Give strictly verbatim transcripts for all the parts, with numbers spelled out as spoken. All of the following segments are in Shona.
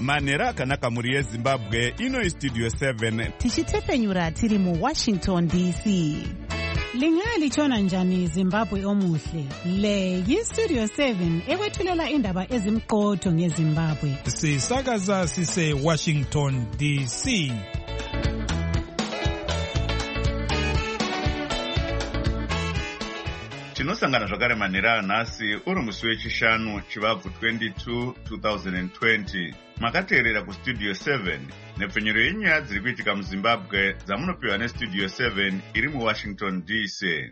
Manera akanaka muri yeZimbabwe. Ino iStudio seven. Tichitefenyura tiri mu Washington D C. Lingali chona njani Zimbabwe omuhle. Le yiStudio seven ekwethulela indaba ezimqotho ngeZimbabwe. Sisakaza sise Washington D C. Tinosangana zvakare manhera anhasi uri musi wechishanu chivabvu twenty-two twenty twenty. Makateerera kuStudio seven nepfenyuro yenyaya dziri kuitika muZimbabwe dzamunopiwa neStudio seven iri muWashington D C.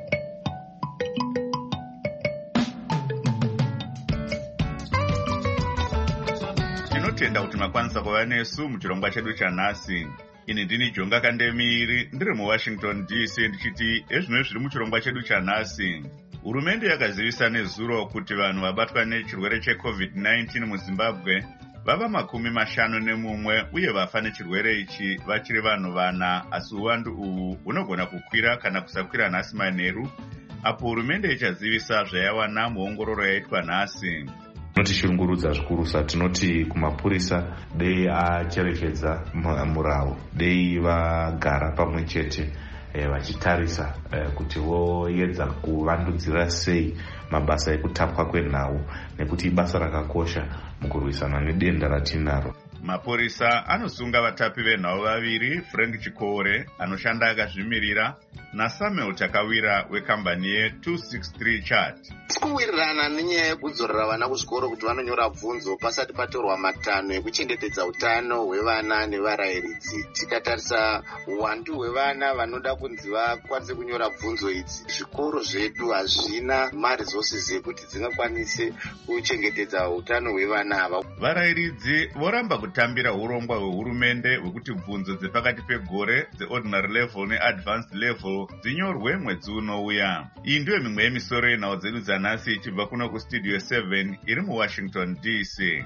Tinotenda kuti makwanisa kuva nesu muchirongwa chedu chanhasi. Ini ndini Jonga Kandemiri ndiri muWashington D C ndichiti ezvino zviri muchirongwa chedu chanhasi. Hurumende yakazivisa nezuro kuti vanhu vabatwa nechirwere cheCovid nineteen muZimbabwe vava makumi mashanu nemumwe uye vafa nechirwere ichi vachiri vanhu vana, asi uwandu uhu hunogona kukwira kana kusakwira nhasi manheru apo hurumende ichazivisa zvayawana muongororo yaitwa nhasi. Tinotishungurudza zvikurusa, tinoti kumapurisa dei acherechedza murau, dei vagara pamwe chete vachitarisa kuti voedza kuvandudzira sei mabasa ekutapwa kwenhau, nekuti ibasa rakakosha mukurwisana nedenda ratinaro. Mapurisa anosunga vatapi venhau vaviri, Frank Chikore anoshanda akazvimirira naSamuel Takawira wekambani ye two sixty-three chat. Tikuwirirana nenyaya yekudzorera vana kuzvikoro kuti vanonyora bvunzo pasati patorwa matanho ekuchengetedza utano hwevana nevarayiridzi. Tikatarisa uwandu hwevana vanoda kunzi vakwanise kunyora bvunzo idzi, zvikoro zvedu hazvina maresources ekuti dzingakwanise kuchengetedza utano hwevana ava. Varayiridzi voramba kutambira urongwa hwehurumende hwekuti bvunzo dzepakati pegore dzeordinary level neadvanced level dzinyorwe mwedzi unouya. Iyi ndiyo mimwe yemisoro yenhau dzedu dzanhasi ichibva kuno kuStudio seven iri muWashington D C.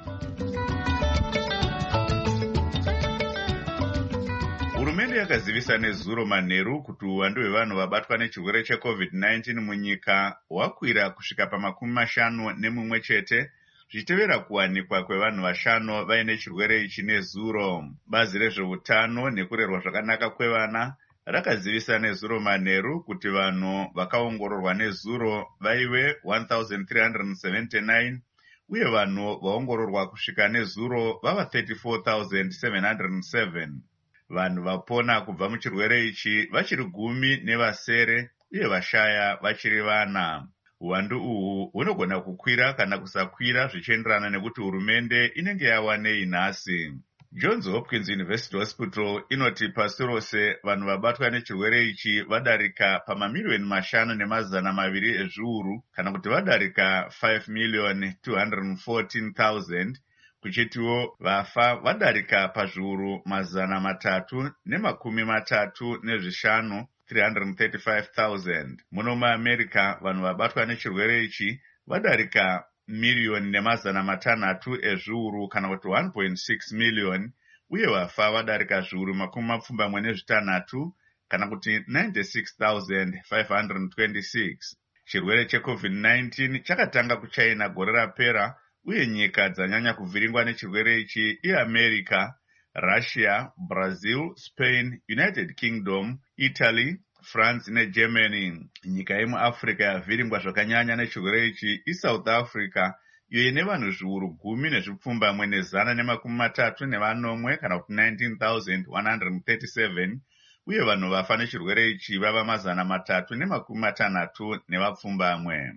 Hurumende yakazivisa nezuro manheru kuti uwandu hwevanhu vabatwa nechirwere cheCovid nineteen munyika hwakwira kusvika pamakumi mashanu nemumwe chete, zvichitevera kuwanikwa kwevanhu vashanu vaine chirwere ichi nezuro. Bazi rezveutano nekurerwa zvakanaka kwevana rakazivisa nezuro manheru kuti vanhu vakaongororwa nezuro vaive one thousand three hundred seventy-nine uye vanhu vaongororwa kusvika nezuro vava thirty-four thousand seven hundred seven. Vanhu vapona kubva muchirwere ichi vachiri gumi nevasere uye vashaya vachiri vana. Uwandu uhu hunogona kukwira kana kusakwira zvichienderana nekuti hurumende inenge yawanei nhasi. Johns Hopkins University Hospital inoti pasi rose vanhu vabatwa nechirwere ichi vadarika pamamiliyoni mashanu nemazana maviri ezviuru kana kuti vadarika five million two hundred fourteen thousand, kuchitiwo vafa vadarika pazviuru mazana matatu nemakumi matatu nezvishanu three hundred thirty-five thousand. Muno muAmerica vanhu vabatwa nechirwere ichi vadarika miliyoni nemazana matanhatu ezviuru kana kuti one point six million uye vafa vadarika zviuru makumi mapfumbamwe nezvitanhatu kana kuti ninety-six thousand five hundred twenty-six. Chirwere cheCovid nineteen chakatanga kuChina gore rapera uye nyika dzanyanya kuvhiringwa nechirwere ichi iAmerica, Russia, Brazil, Spain, United Kingdom, Italy, France neGermany. Nyika yemuAfrica yavhiringwa zvakanyanya nechirwere ichi iSouth Africa, iyo ine vanhu zviuru gumi nezvipfumbamwe nezana nemakumi matatu nevanomwe kana kuti nineteen thousand one hundred thirty-seven uye vanhu vafa nechirwere ichi vava mazana matatu nemakumi matanhatu nevapfumbamwe.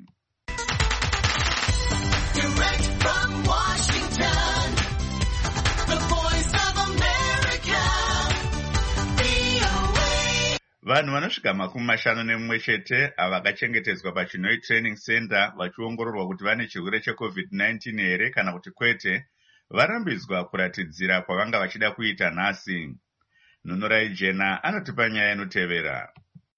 Direct from Washington, the voice of America, V O A. Vanhu vanosvika makumi mashanu nemumwe chete avakachengetedzwa paChinoi Training Center vachiongororwa kuti vane chirwere cheCovid nineteen here kana kuti kwete, varambidzwa kuratidzira kwavanga vachida kuita nhasi. Nunurai Jena anotipa nyaya inotevera.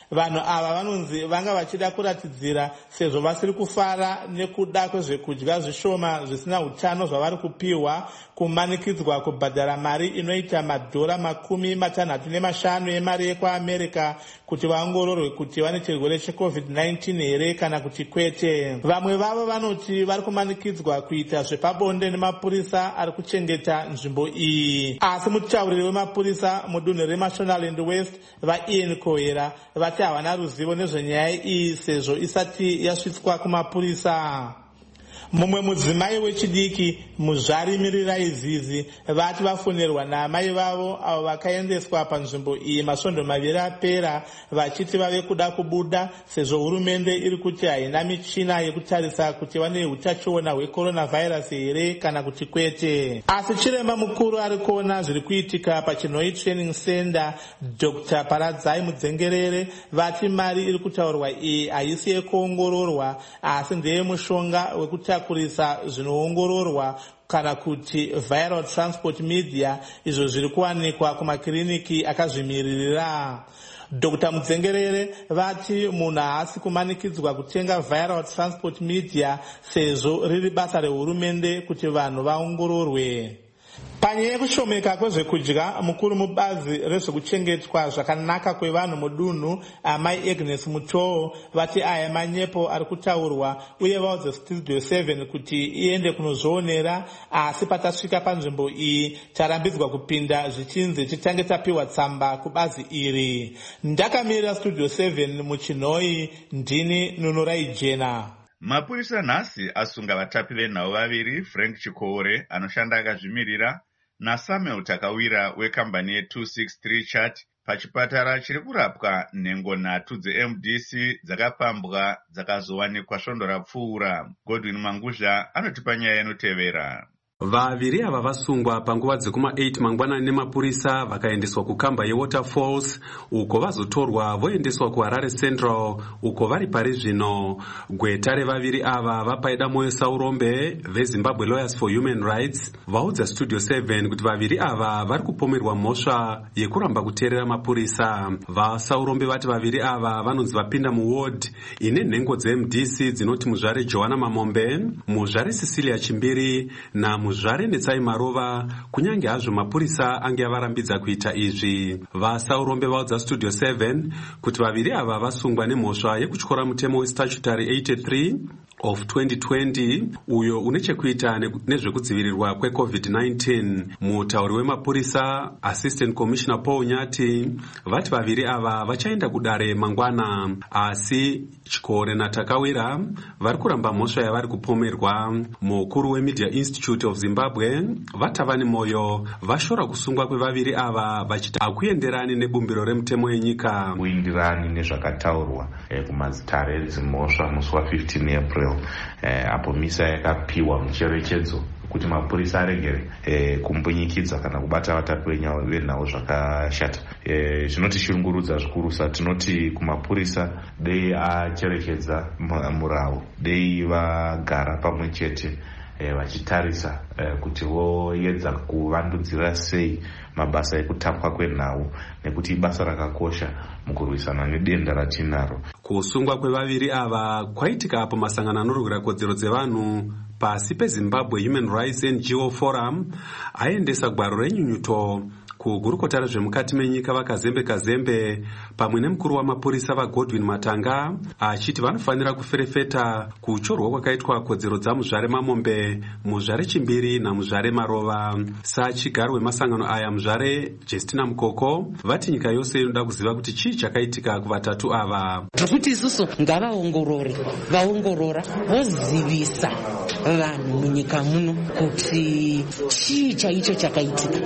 vanhu ava vanonzi vanga vachida kuratidzira sezvo vasiri kufara nekuda kwezvekudya zvishoma zvisina utano zvavari kupiwa kumanikidzwa kubhadhara mari inoita madhora makumi matanhatu nemashanu emari yekuamerica kuti vaongororwe kuti vane chirwere checovid nineteen here kana kuti kwete. Vamwe vavo vanoti vari kumanikidzwa kuita zvepabonde nemapurisa ari kuchengeta nzvimbo iyi, asi mutauriri wemapurisa mudunhu reMashonaland West vaIan Kohera vati havana ruzivo nezvenyaya iyi sezvo isati yasvitswa kumapurisa. Mumwe mudzimai wechidiki muzvarimirira izizi vati vafonerwa naamai vavo avo vakaendeswa panzvimbo iyi masvondo maviri apera vachiti vave kuda kubuda sezvo hurumende iri kuti haina michina yekutarisa kuti vane utachiona hwecoronavirus here kana kuti kwete. Asi chiremba mukuru ari kuona zviri kuitika pachinhoi training center Doctor Paradzai Mudzengerere vati mari iri kutaurwa iyi haisi yekuongororwa asi ndeyemushonga wekuta kurisa zvinoongororwa kana kuti viral transport media izvo zviri kuwanikwa kumakiriniki akazvimiririra. Doctor Mudzengerere vati munhu haasi kumanikidzwa kutenga viral transport media sezvo riri basa rehurumende kuti vanhu vaongororwe. Panyaya yekushomeka kwezvekudya, mukuru mubazi rezvekuchengetwa zvakanaka kwevanhu mudunhu amai Agnes Mutoo vati aya manyepo ari kutaurwa uye vaudze Studio seven kuti iende kunozvionera, asi patasvika panzvimbo iyi tarambidzwa kupinda zvichinzi titange tapiwa tsamba kubazi iri. Ndakamirira Studio seven muchinhoi, ndini Nunurai Jena. Mapurisa nhasi asunga vatapi venhau vaviri, Frank Chikore anoshanda akazvimirira naSamuel Takawira wekambani ye two sixty-three Chat pachipatara chiri kurapwa nhengo nhatu dze-M D C dzakapambwa dzakazowanikwa svondo rapfuura. Godwin Manguzha anotipa nyaya inotevera. Vaviri ava vasungwa panguva dzekuma eight mangwanani nemapurisa vakaendeswa kukamba yeWaterfalls uko vazotorwa voendeswa kuHarare Central uko vari pari zvino. Gweta revaviri ava vapaida moyo Saurombe veZimbabwe Lawyers for Human Rights vaudza Studio seven kuti vaviri ava vari kupomerwa mhosva yekuramba kuteerera mapurisa. VaSaurombe vati vaviri ava vanonzi vapinda muward ine nhengo dze-M D C dzinoti muzvare Joanna Mamombe, muzvare Cecilia Chimbiri na muzvare Netsai Marova, kunyange hazvo mapurisa ange avarambidza kuita izvi. VaSaurombe vaudza Studio seven kuti vaviri ava vasungwa nemhosva yekutyora mutemo weStatutory eighty-three of twenty twenty uyo une chekuita nezvekudzivirirwa kwecovid nineteen. Mutauri wemapurisa Assistant Commissioner Paul Nyati vati vaviri ava vachaenda kudare mangwana, asi Chikore naTakawira vari kuramba mhosva yavari kupomerwa. Mukuru weMedia Institute of Zimbabwe vati vane moyo vashora kusungwa kwevaviri ava vachiti hakuenderani nebumbiro remutemo yenyika. Kuindirani nezvakataurwa eh, kumazitare dzimhosva musi wa fifteen April eh, apo misa yakapiwa mucherechedzo kuti mapurisa aregere eh, kumbunyikidza kana kubata vatapi venhau zvakashata. Eh, zvinotishungurudza zvikuru sa tinoti kumapurisa dei acherechedza murau, dei vagara pamwe chete eh, vachitarisa eh, kuti voedza kuvandudzira sei mabasa ekutapwa kwenhau nekuti ibasa rakakosha mukurwisana nedenda ratinaro. Kusungwa kwevaviri ava kwaitika apo masangano anorwira kodzero dzevanhu pasi peZimbabwe Human Rights N G O Forum aendesa gwaro renyunyuto kugurukota rezvemukati menyika vakazembe kazembe pamwe nemukuru wamapurisa vaGodwin Matanga achiti vanofanira kuferefeta kuchorwa kwakaitwa kodzero dzamuzvare Mamombe, muzvare Chimbiri namuzvare Marova. Sachigaro wemasangano aya muzvare Justina Mukoko vati nyika yose inoda kuziva kuti chii chakaitika kuvatatu ava. Kuti isusu ngavaongorore, vaongorora vozivisa vanhu munyika muno kuti chii chaicho chakaitika,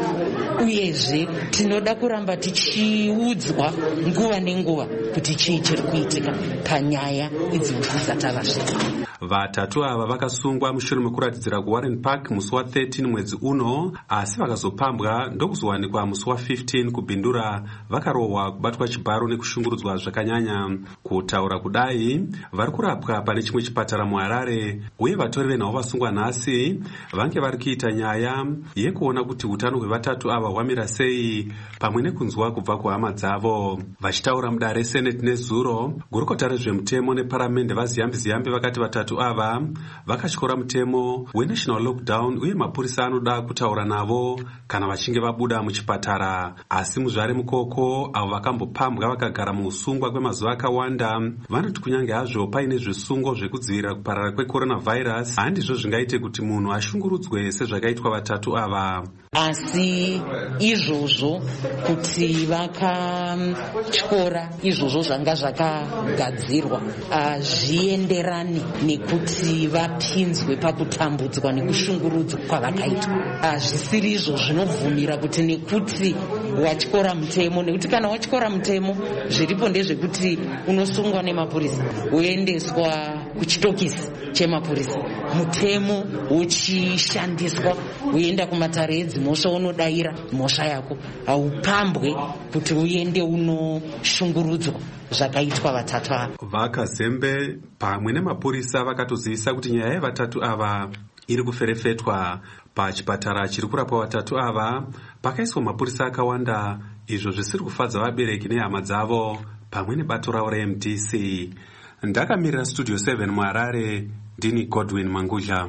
uyezve tinoda kuramba tichiudzwa nguva nenguva kuti chii chiri kuitika panyaya idzi dzatavasvika. Vatatu ava vakasungwa mushure mekuratidzira kuWarren Park musi wa thirteen mwedzi uno, asi vakazopambwa ndokuzowanikwa musi wa fifteen kubhindura vakarohwa, kubatwa chibharo nekushungurudzwa zvakanyanya. Kutaura kudai, vari kurapwa pane chimwe chipatara muHarare, uye vatori venhau vasungwa nhasi vange vari kuita nyaya yekuona kuti utano hwevatatu ava hwamira sei, pamwe nekunzwa kubva kuhama dzavo. Vachitaura mudare reSenate nezuro, gurukota rezvemutemo neparamende vaziyambi-ziyambi vakati vatatu ava vakatyora mutemo wenational lockdown, uye mapurisa anoda kutaura navo kana vachinge vabuda muchipatara. Asi muzvare mukoko avo vakambopambwa vakagara muusungwa kwemazuva akawanda vanoti kunyange hazvo paine zvisungo zvekudzivirira kuparara kwecoronavirus, handizvo zvingaite kuti munhu ashungurudzwe sezvakaitwa vatatu ava. Asi izvozvo kuti vakatyora izvozvo zvanga zvakagadzirwa hazvienderani nekuti vapinzwe pakutambudzwa nekushungurudzwa kwavakaitwa. Hazvisiri izvo zvinobvumira kuti nekuti watyora mutemo, nekuti kana watyora mutemo zviripo ndezvekuti unosungwa nemapurisa woendeswa kuchitokisi chemapurisa, mutemo uchishandiswa uenda kumatare edzimhosva unodayira mhosva yako, haupambwe kuti uende unoshungurudzwa zvakaitwa vatatu ava. Vakazembe pamwe nemapurisa vakatozivisa kuti nyaya yevatatu ava iri kuferefetwa. Pachipatara chiri kurapwa vatatu ava pakaiswa mapurisa akawanda, izvo zvisiri kufadza vabereki nehama dzavo pamwe nebato ravo reM D C. Ndakamirira Studio seven muHarare, ndini Godwin Mangudla.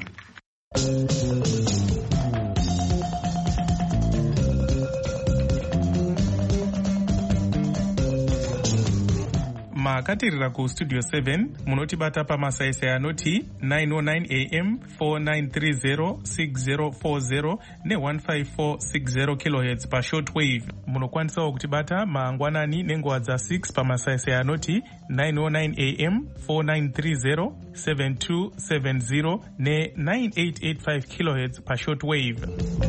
Makatirira kuStudio seven munotibata pamasaisai anoti nine oh nine A M, four nine three zero, six zero four zero ne one five four six zero kilohertz pashortwave. Munokwanisawo kutibata mangwanani nenguva dza six pamasaisai anoti nine oh nine A M, four nine three zero, seven two seven zero ne nine eight eight five kilohertz pashortwave.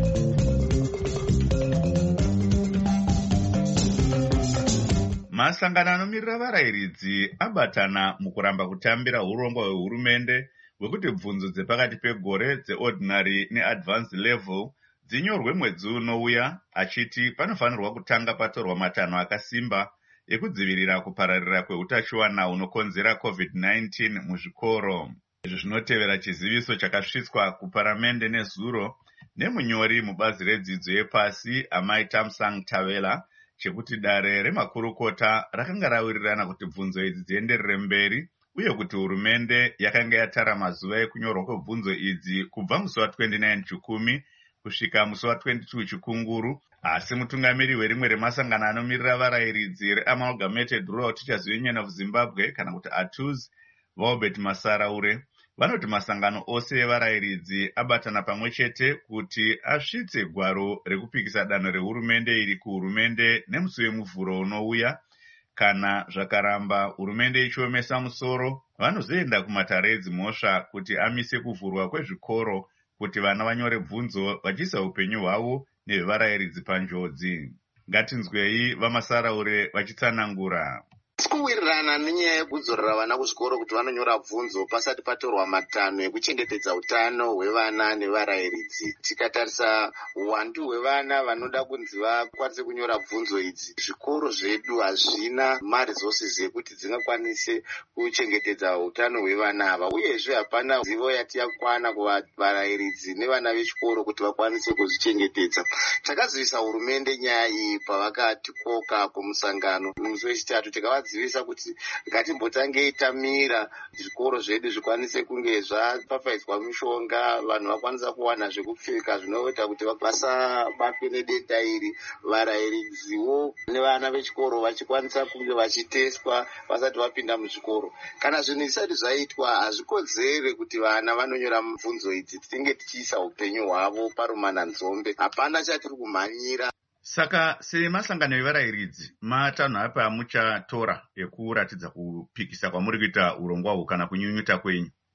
Masangano anomirira varayiridzi abatana mukuramba kutambira urongwa hwehurumende hwekuti bvunzo dzepakati pegore dzeordinary neadvanced level dzinyorwe mwedzi unouya, achiti panofanirwa kutanga patorwa matanho akasimba ekudzivirira kupararira kweutachiwana hunokonzera covid nineteen muzvikoro. Izvi zvinotevera chiziviso chakasvitswa kuparamende nezuro nemunyori mubazi redzidzo yepasi Amai Thamsanqa Tavela, chekuti dare remakurukota rakanga rawirirana kuti bvunzo idzi dzienderere mberi, uye kuti hurumende yakanga yatara mazuva ekunyorwa kwebvunzo idzi kubva musi wa twenty-nine Chikumi kusvika musi wa twenty-two Chikunguru. Asi mutungamiri werimwe remasangano anomirira varayiridzi reAmalgamated Rural Teachers Union of Zimbabwe kana kuti A T U Z, Valbert Masaraure, vanoti masangano ose evarayiridzi abatana pamwe chete kuti asvitse gwaro rekupikisa danho rehurumende iri kuhurumende nemusi wemuvhuro unouya. Kana zvakaramba hurumende ichiomesa musoro, vanozoenda kumatare edzimhosva kuti amise kuvhurwa kwezvikoro kuti vana vanyore bvunzo vachiisa upenyu hwavo nevarayiridzi panjodzi. Ngatinzwei vaMasaraure vachitsanangura. Kuwirirana nenyaya yekudzorera vana kuzvikoro kuti vanonyora bvunzo pasati patorwa matanho ekuchengetedza utano hwevana nevarayiridzi. Tikatarisa uwandu hwevana vanoda kunzi vakwanise kunyora bvunzo idzi, zvikoro zvedu hazvina maresources ekuti dzingakwanise kuchengetedza utano hwevana ava, uyezve hapana zivo yati yakwana kuvarayiridzi nevana vechikoro kuti vakwanise kuzvichengetedza. Takazivisa hurumende nyaya iyi pavakatikoka kumusangano musi wechitatu, tikavadzivisa kuti ngatimbotangei tamira zvikoro zvedu zvikwanise kunge zvapfapfaidzwa mishonga, vanhu vakwanisa kuwana zvekupfeka zvinoita kuti vasabatwe nedenda iri, varayiridziwo nevana vechikoro vachikwanisa kunge vachiteswa vasati vapinda muzvikoro. Kana zvinhu zvisati zvaitwa, hazvikodzere kuti vana vanonyora bvunzo idzi tinenge tichiisa upenyu hwavo parumananzombe. Hapana chatiri kumhanyira. Saka semasangano evarayiridzi, matanho api amuchatora ekuratidza kupikisa kwamuri kuita urongwa hwu kana kunyunyuta kwenyu?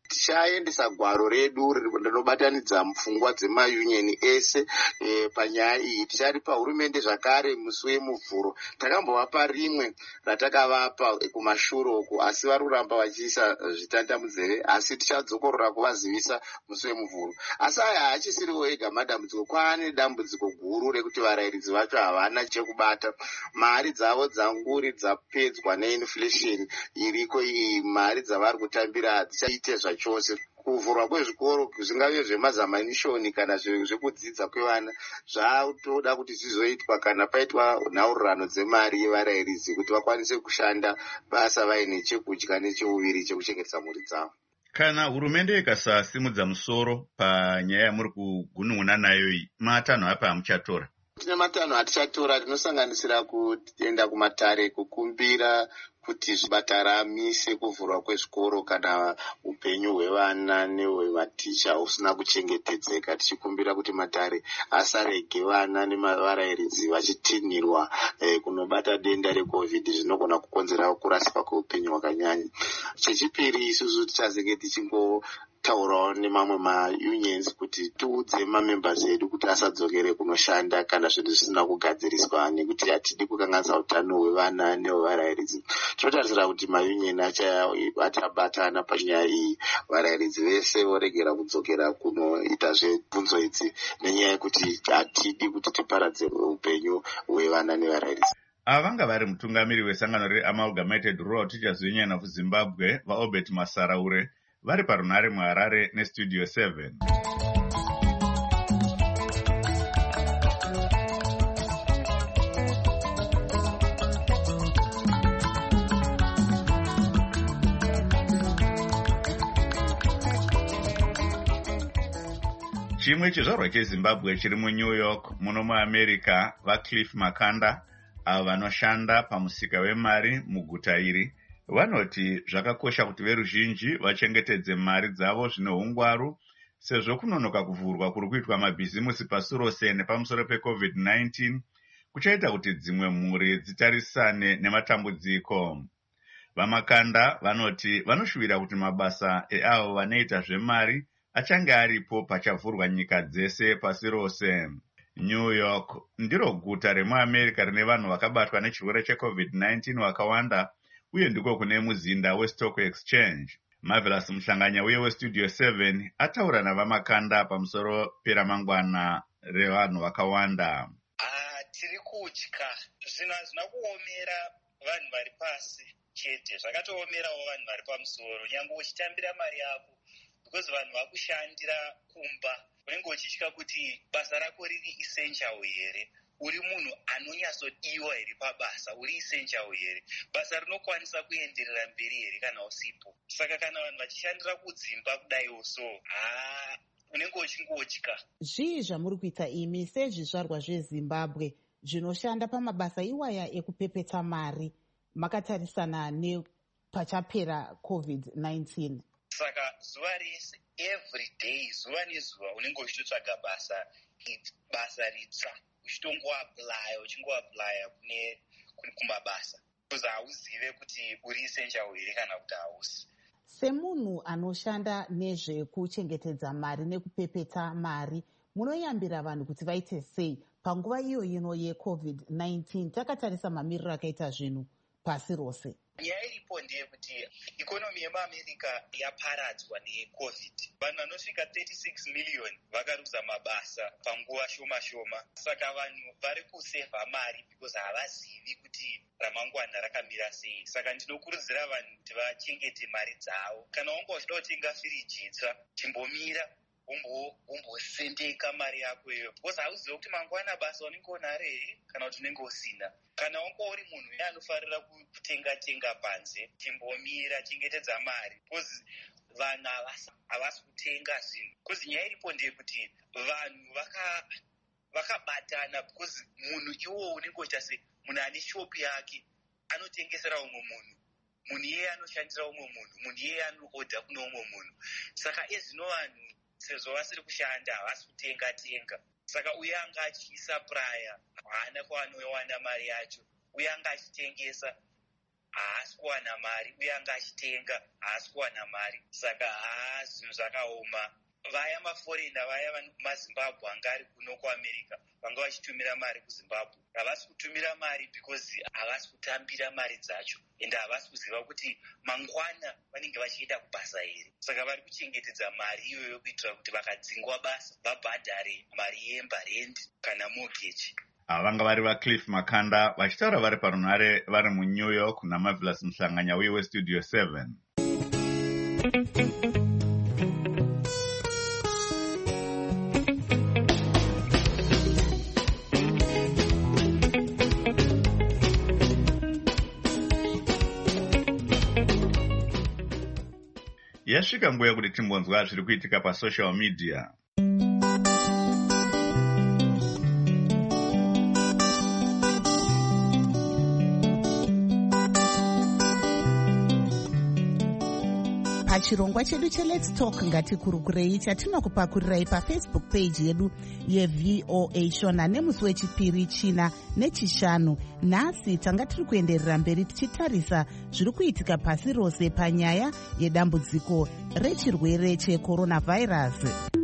tichaendesa gwaro redu rinobatanidza pfungwa dzemayunioni ese e, panyaya iyi. Ticharipa hurumende zvakare musi wemuvhuro. Takambovapa rimwe ratakavapa kumashure uku, asi vari kuramba vachiisa zvitanda munzeve, asi tichadzokorora kuvazivisa musi wemuvhuro. Asi aya haachisiriwo ega madambudziko, kwaane dambudziko guru rekuti varairidzi vacho havana chekubata. Mari dzavo dzanguri dzapedzwa neinflation iriko iyi, mari dzavari kutambira dzichaite zvachose. Kuvhurwa kwezvikoro zvingave zvemazamanishoni kana zvekudzidza kwevana zvatoda kuti zvizoitwa kana paitwa nhaurirano dzemari yevarairidzi kuti vakwanise kushanda basa vaine chekudya necheuviri chekuchengetesa mhuri dzavo. Kana hurumende ikasasimudza musoro panyaya yamuri kugunun'una nayo iyi, matanho apa amuchatora? Tine matanho atichatora, tinosanganisira kuenda kumatare kukumbira kuti zvipatara amise kuvhurwa kwezvikoro kana upenyu hwevana nehwematicha husina kuchengetedzeka, tichikumbira kuti matare asarege vana nevarairidzi vachitinhirwa eh, kunobata denda reCovid zvinogona kukonzera kurasika kweupenyu hwakanyanya. Chechipiri, isusu tichazenge tichingo taurawo nemamwe maunions kuti tiudze mamembers edu kuti asadzokere kunoshanda kana zvinhu zvisina kugadziriswa, nekuti hatidi kukanganisa utano hwevana nehwevarairidzi. Tinotarisira kuti maunion achabatana panyaya iyi, varairidzi vese voregera kudzokera kunoita zvebvunzo idzi, nenyaya yekuti hatidi kuti tiparadze upenyu hwevana nevarairidzi. Ava vanga vari mutungamiri wesangano reAmalgamated Rural Teachers Union of Zimbabwe vaObert Masaraure vari parunhare muHarare neStudio seven. Chimwe chizvarwa cheZimbabwe chiri muNew York muno muAmerica, vaCliff Makanda, avo vanoshanda pamusika wemari muguta iri, vanoti zvakakosha kuti veruzhinji vachengetedze mari dzavo zvine ungwaru, sezvo kunonoka kuvhurwa kuri kuitwa mabhizimusi pasi rose nepamusoro peCovid nineteen kuchaita kuti dzimwe mhuri dzitarisane nematambudziko. Vamakanda vanoti vanoshuvira kuti mabasa eavo vanoita zvemari achange aripo pachavhurwa nyika dzese pasi rose. New York ndiro guta remuAmerica rine vanhu vakabatwa nechirwere cheCovid nineteen vakawanda, uye ndiko kune muzinda weStock Exchange. Marvelous Muhlanganya uye weStudio seven ataura navamakanda pamusoro peramangwana revanhu vakawanda. Ah, tiri kutya zvinhu hazvina kuomera vanhu vari pasi chete, zvakatoomerawo vanhu vari pamusoro. Nyangwe uchitambira mari yako, because vanhu vakushandira kumba, unenge uchitya kuti basa rako riri essential here, uri munhu anonyatsodiwa here pabasa, uri essential here, basa rinokwanisa kuenderera mberi here kana usipo. Saka kana vanhu vachishandira kudzimba kudaiwo so, ah, unenge uchingotya. Zvii zvamuri kuita imi sezvizvarwa zveZimbabwe zvinoshanda pamabasa iwaya ekupepeta mari, makatarisana nepachapera COVID nineteen? Saka zuva rese, every day, zuva nezuva unenge uchitotsvaga basa, basa ritsva, uchitongoaplya uchingoaplya kune kumabasa, because hauzive kuti uri essential here kana kuti hausi. Semunhu anoshanda nezvekuchengetedza mari nekupepeta mari, munoyambira vanhu kuti vaite sei panguva iyo ino yeCovid nineteen? Takatarisa mamiriro akaita zvinhu pasi rose. Nyaya iripo ndeyekuti ikonomi yemuAmerica yaparadzwa neCovid. Vanhu vanosvika thirty-six million vakaruza mabasa panguva shoma shoma. Saka vanhu vari kusevha mari because havazivi kuti ramangwana rakamira sei. Saka ndinokurudzira vanhu kuti vachengete mari dzavo. Kana wanga uchida kutenga firiji itsva, chimbomira umbosendeka mari yako iyoyo, because hauzivi kuti mangwana basa unenge unare kana kuti unenge usina. Kana wanga uri munhu anofarira kutenga tenga panze, chimbomira, chengetedza mari, because vanhu havasi kutenga zvinhu. Because nyaya iripo ndeyekuti vanhu vakabatana, because munhu iwowo unenge uita se munhu ane shopi yake anotengesera umwe munhu, munhu iyeye anoshandira umwe munhu, munhu iyeye anoodha kuno umwe munhu. Saka ezvino vanhu sezvo vasiri kushanda havasi kutenga tenga. Saka uye anga achisapraya haana kwaanowana mari yacho, uye anga achitengesa, haasi kuwana mari uye anga achitenga haasi kuwana mari, saka haa zvinhu zvakaoma. Vaya maforena vaya mazimbabwe anga ari kuno kuamerica vanga vachitumira mari kuzimbabwe havasi kutumira mari because havasi kutambira mari dzacho ende havasi kuziva kuti mangwana vanenge vachienda kubasa here, saka vari kuchengetedza mari iyoyo kuitira kuti vakadzingwa basa vabhadhare mari yemba rendi kana mortgage. Ava vanga vari vaCliff Makanda vachitaura vari parunhare vari muNew York naMarvelous Muhlanganya uye weStudio seven. Yasvika nguva yekuti timbonzwa zviri kuitika pasocial media. Pachirongwa chedu cheLet's Talk ngatikurukurei chatinokupakurirai pafacebook page yedu yeV O A Shona nemusi wechipiri, china nechishanu. Nhasi tanga tiri kuenderera mberi tichitarisa zviri kuitika pasi rose panyaya yedambudziko rechirwere checoronavirus.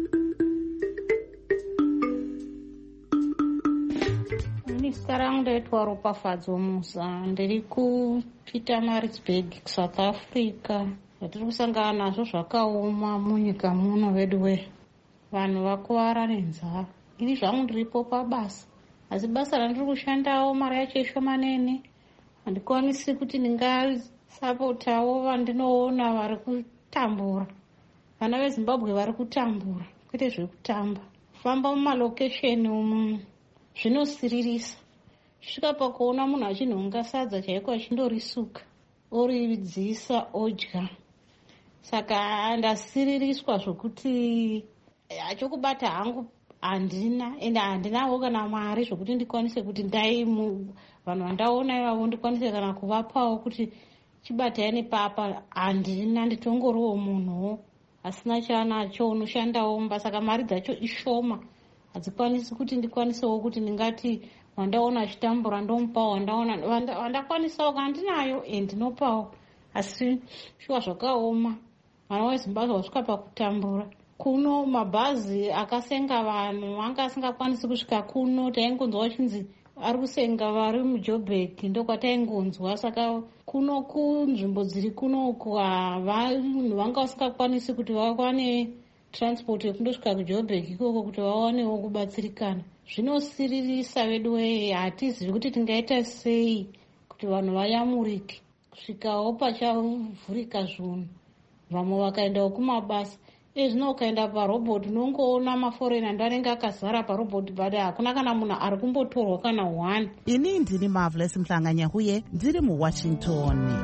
Zita rangu ndaitwa Ropafadzo Musa, ndiri kuPietermaritzburg, South Africa. Zvatiri kusangana nazvo zvakaoma munyika muno vedu we. Vanhu vakuwara nenzara. Ini zvangu ndiripo pabasa, asi basa randiri kushandawo mari yacho ishomanene. Handikwanisi kuti ndingasapotawo vandinoona vari kutambura. Vana veZimbabwe vari kutambura, kwete zvekutamba. Kufamba mumalokesheni umu zvinosiririsa. Svika pakuona munhu achinhonga sadza chaiko achindorisuka, oridzisa odya. Saka ndasiririswa zvokuti achokubata hangu handina, ende handinawo kana mari zvokuti ndikwanise kuti ndai vanhu vandaona ivavo ndikwanise kana kuvapawo kuti chibatai nepapa. Handina, nditongoriwo munhuwo asina chanacho unoshandawo mumba, saka mari dzacho ishoma. Hadzikwanisi kuti ndikwanisewo kuti ndingati wandaona achitambura ndomupawo, wandaona wandakwanisawo kana ndinayo endinopawo, asi shuwa zvakaoma. Vana veZimbabwe vasvika pakutambura. Kuno mabhazi akasenga vanhu anga asingakwanisi kusvika kuno. Taingonzwa vachinzi ari kusenga vari muJoburg, ndokwataingonzwa. Saka kuno kunzvimbo dziri kunoku vanhu vanga vasingakwanisi kuti vawane transport yekundosvika kuJoburg ikoko kuti vawanewo kubatsirikana. Zvinosiririsa vedu weye, hatizivi kuti tingaita sei kuti vanhu vayamurike. Kusvikawo pachavhurika zvinhu, vamwe vakaendawo kumabasa. Ezvino ukaenda parobhoti unongoona maforena ndo anenge akazara parobhoti, but hakuna kana munhu ari kumbotorwa kana one. Ini ndini Marvelous Muhlanganya uye ndiri muWashington.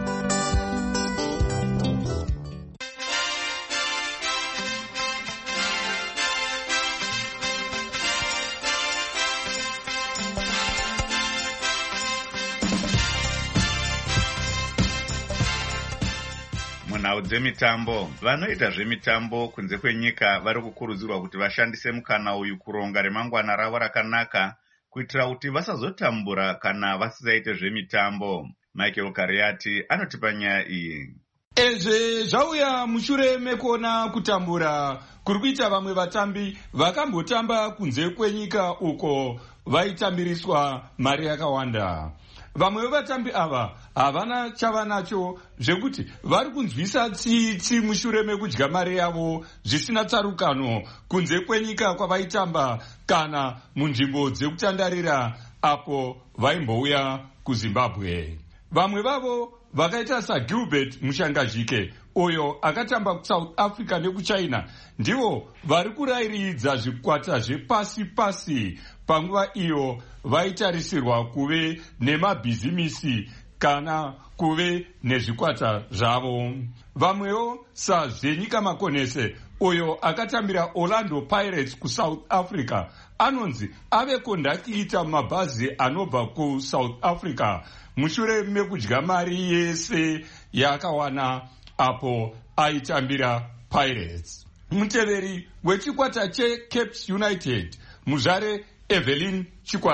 Munhau dzemitambo, vanoita zvemitambo kunze kwenyika vari kukurudzirwa kuti vashandise mukana uyu kuronga remangwana ravo rakanaka kuitira kuti vasazotambura kana vasisaite zvemitambo. Michael Kariati anotipa nyaya iyi. Ezve zvauya mushure mekuona kutambura kuri kuita vamwe vatambi vakambotamba kunze kwenyika uko vaitambiriswa mari yakawanda. Vamwe vevatambi ava havana chavanacho zvekuti vari kunzwisa tsitsi mushure mekudya mari yavo zvisina tsarukano kunze kwenyika kwavaitamba kana munzvimbo dzekutandarira apo vaimbouya kuZimbabwe. Vamwe vavo vakaita saGilbert Mushangazhike uyo akatamba kuSouth Africa nekuChina ndivo vari kurairidza zvikwata zvepasi pasi panguva iyo vaitarisirwa kuve nemabhizimisi kana kuve nezvikwata zvavo. Vamwewo saZvenyika Makonese uyo akatambira Orlando Pirates kuSouth Africa anonzi ave kondakiita mabhazi anobva kuSouth Africa mushure mekudya mari yese yakawana apo aitambira Pirates. Muteveri wechikwata cheCapes United, muzvare Evelyn Chikwana,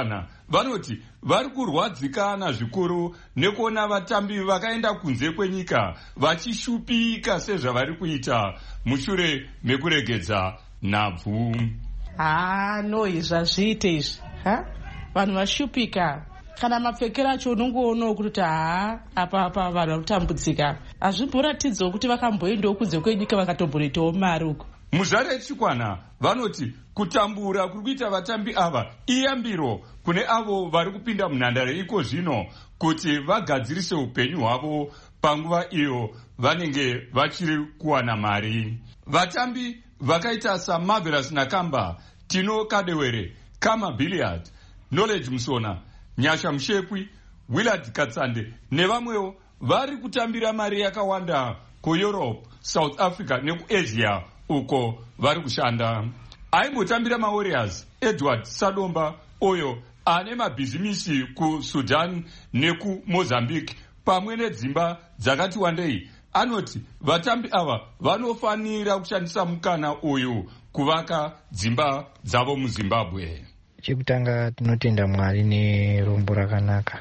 vanoti vari kurwadzikana zvikuru nekuona vatambi vakaenda kunze kwenyika vachishupika sezvavari kuita mushure mekuregedza nhabvu. haa no izvazviite izvi ha vanhu vashupika kana mapfekero acho unongoonawo kuti haa apa apa vanhu vakutambudzika hazvimboratidzawo kuti vakamboendawo kunze kwenyika vakatombonoitawo mari uko. muzvare chikwana vanoti kutambura kuri kuita vatambi ava iyambiro kune avo vari kupinda munhandare iko zvino kuti vagadzirise upenyu hwavo panguva iyo vanenge vachiri kuwana mari. vatambi vakaita samarvelous nakamba, Tino Kadewere, Kama Billiard, Knowledge Musona, Nyasha Mshekwi, Willard Katsande nevamwewo vari kutambira mari yakawanda kuEurope, South Africa nekuAsia uko vari kushanda. Aimbotambira maWarriors Edward Sadomba oyo ane mabhizimisi kuSudan nekuMozambique pamwe nedzimba dzakati wandei anoti vatambi ava vanofanira kushandisa mukana uyu kuvaka dzimba dzavo muZimbabwe. Chekutanga tinotenda Mwari nerombo rakanaka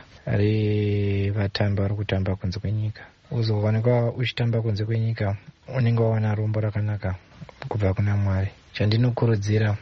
revatambi vari kutamba kunze kwenyika. Uzowanikwa uchitamba kunze kwenyika unenge wawana rombo rakanaka kubva kuna Mwari. Chandinokurudzira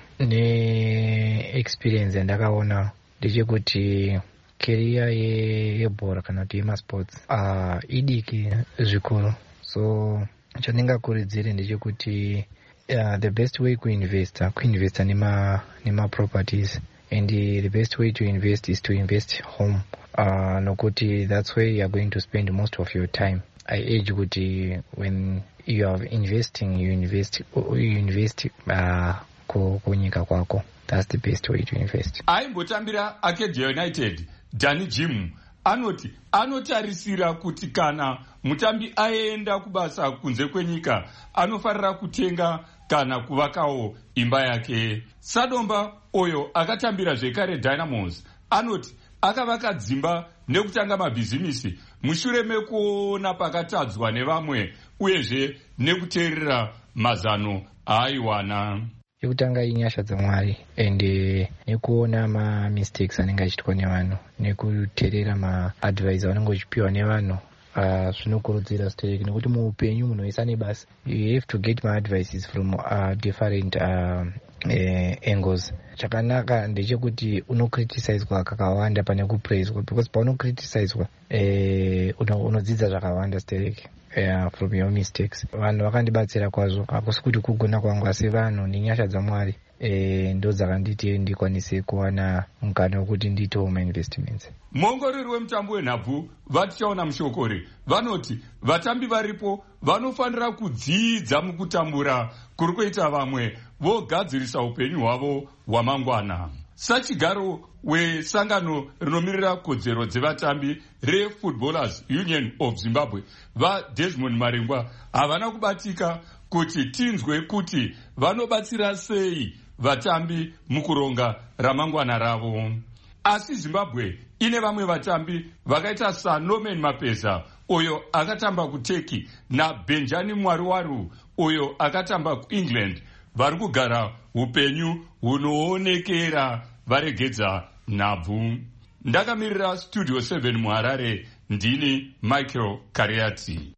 neexperience yandakaona ndechekuti career yebhora kana kuti yemasports uh, idiki zvikuru. So chandingakurudzire ndechekuti uh, the best way kuinvesta kuinvesta nema nema properties and the, the best way to invest is to invest home uh, nokuti that's where you are going to spend most of your time. I urge kuti when you are investing you invest you invest uh, kunyika kwako. That's the best way to invest. Aimbotambira Acadia United Danny Jim anoti anotarisira kuti kana mutambi aenda kubasa kunze kwenyika anofarira kutenga kana kuvakawo imba yake. Sadomba oyo akatambira zvekare Dynamos anoti akavaka dzimba nekutanga mabhizimisi mushure mekuona pakatadzwa nevamwe uyezve nekuteerera mazano aaiwana. Chekutanga inyasha dzaMwari ende nekuona ma mistakes anenge achiitwa nevanhu nekuteerera ma advice vanenge vachipiwa nevanhu zvinokurudzira stereki nekuti muupenyu munhu wese ane basa. You have to get my advices from uh, different uh, uh, angles. Chakanaka ndechekuti unokritisizwa kakawanda pane kupraiswa because paunokritisizwa eh, unodzidza zvakawanda stereki. Yeah, from your mistakes. Vanhu vakandibatsira kwazvo hakusi kuti kugona kwangu asi vanhu nenyasha dzaMwari eh, ndo dzakanditi ndikwanise kuwana mukana wekuti ndiitewo mainvestments. Muongorori wemutambo wenhabvu vatichaona mushokori vanoti vatambi varipo vanofanira kudzidza mukutambura kuri kuita vamwe vogadzirisa upenyu hwavo hwamangwana. Sachigaro wesangano rinomirira kodzero dzevatambi reFootballers Union of Zimbabwe vaDesmond Marengwa havana kubatika kuti tinzwe kuti vanobatsira sei vatambi mukuronga ramangwana ravo. Asi Zimbabwe ine vamwe vatambi vakaita saNorman Mapeza oyo akatamba kuTurkey naBenjani Mwariwaru oyo akatamba kuEngland vari kugara upenyu hunoonekera varegedza nhabvu. Ndakamirira Studio seven muHarare ndini Michael Kariati.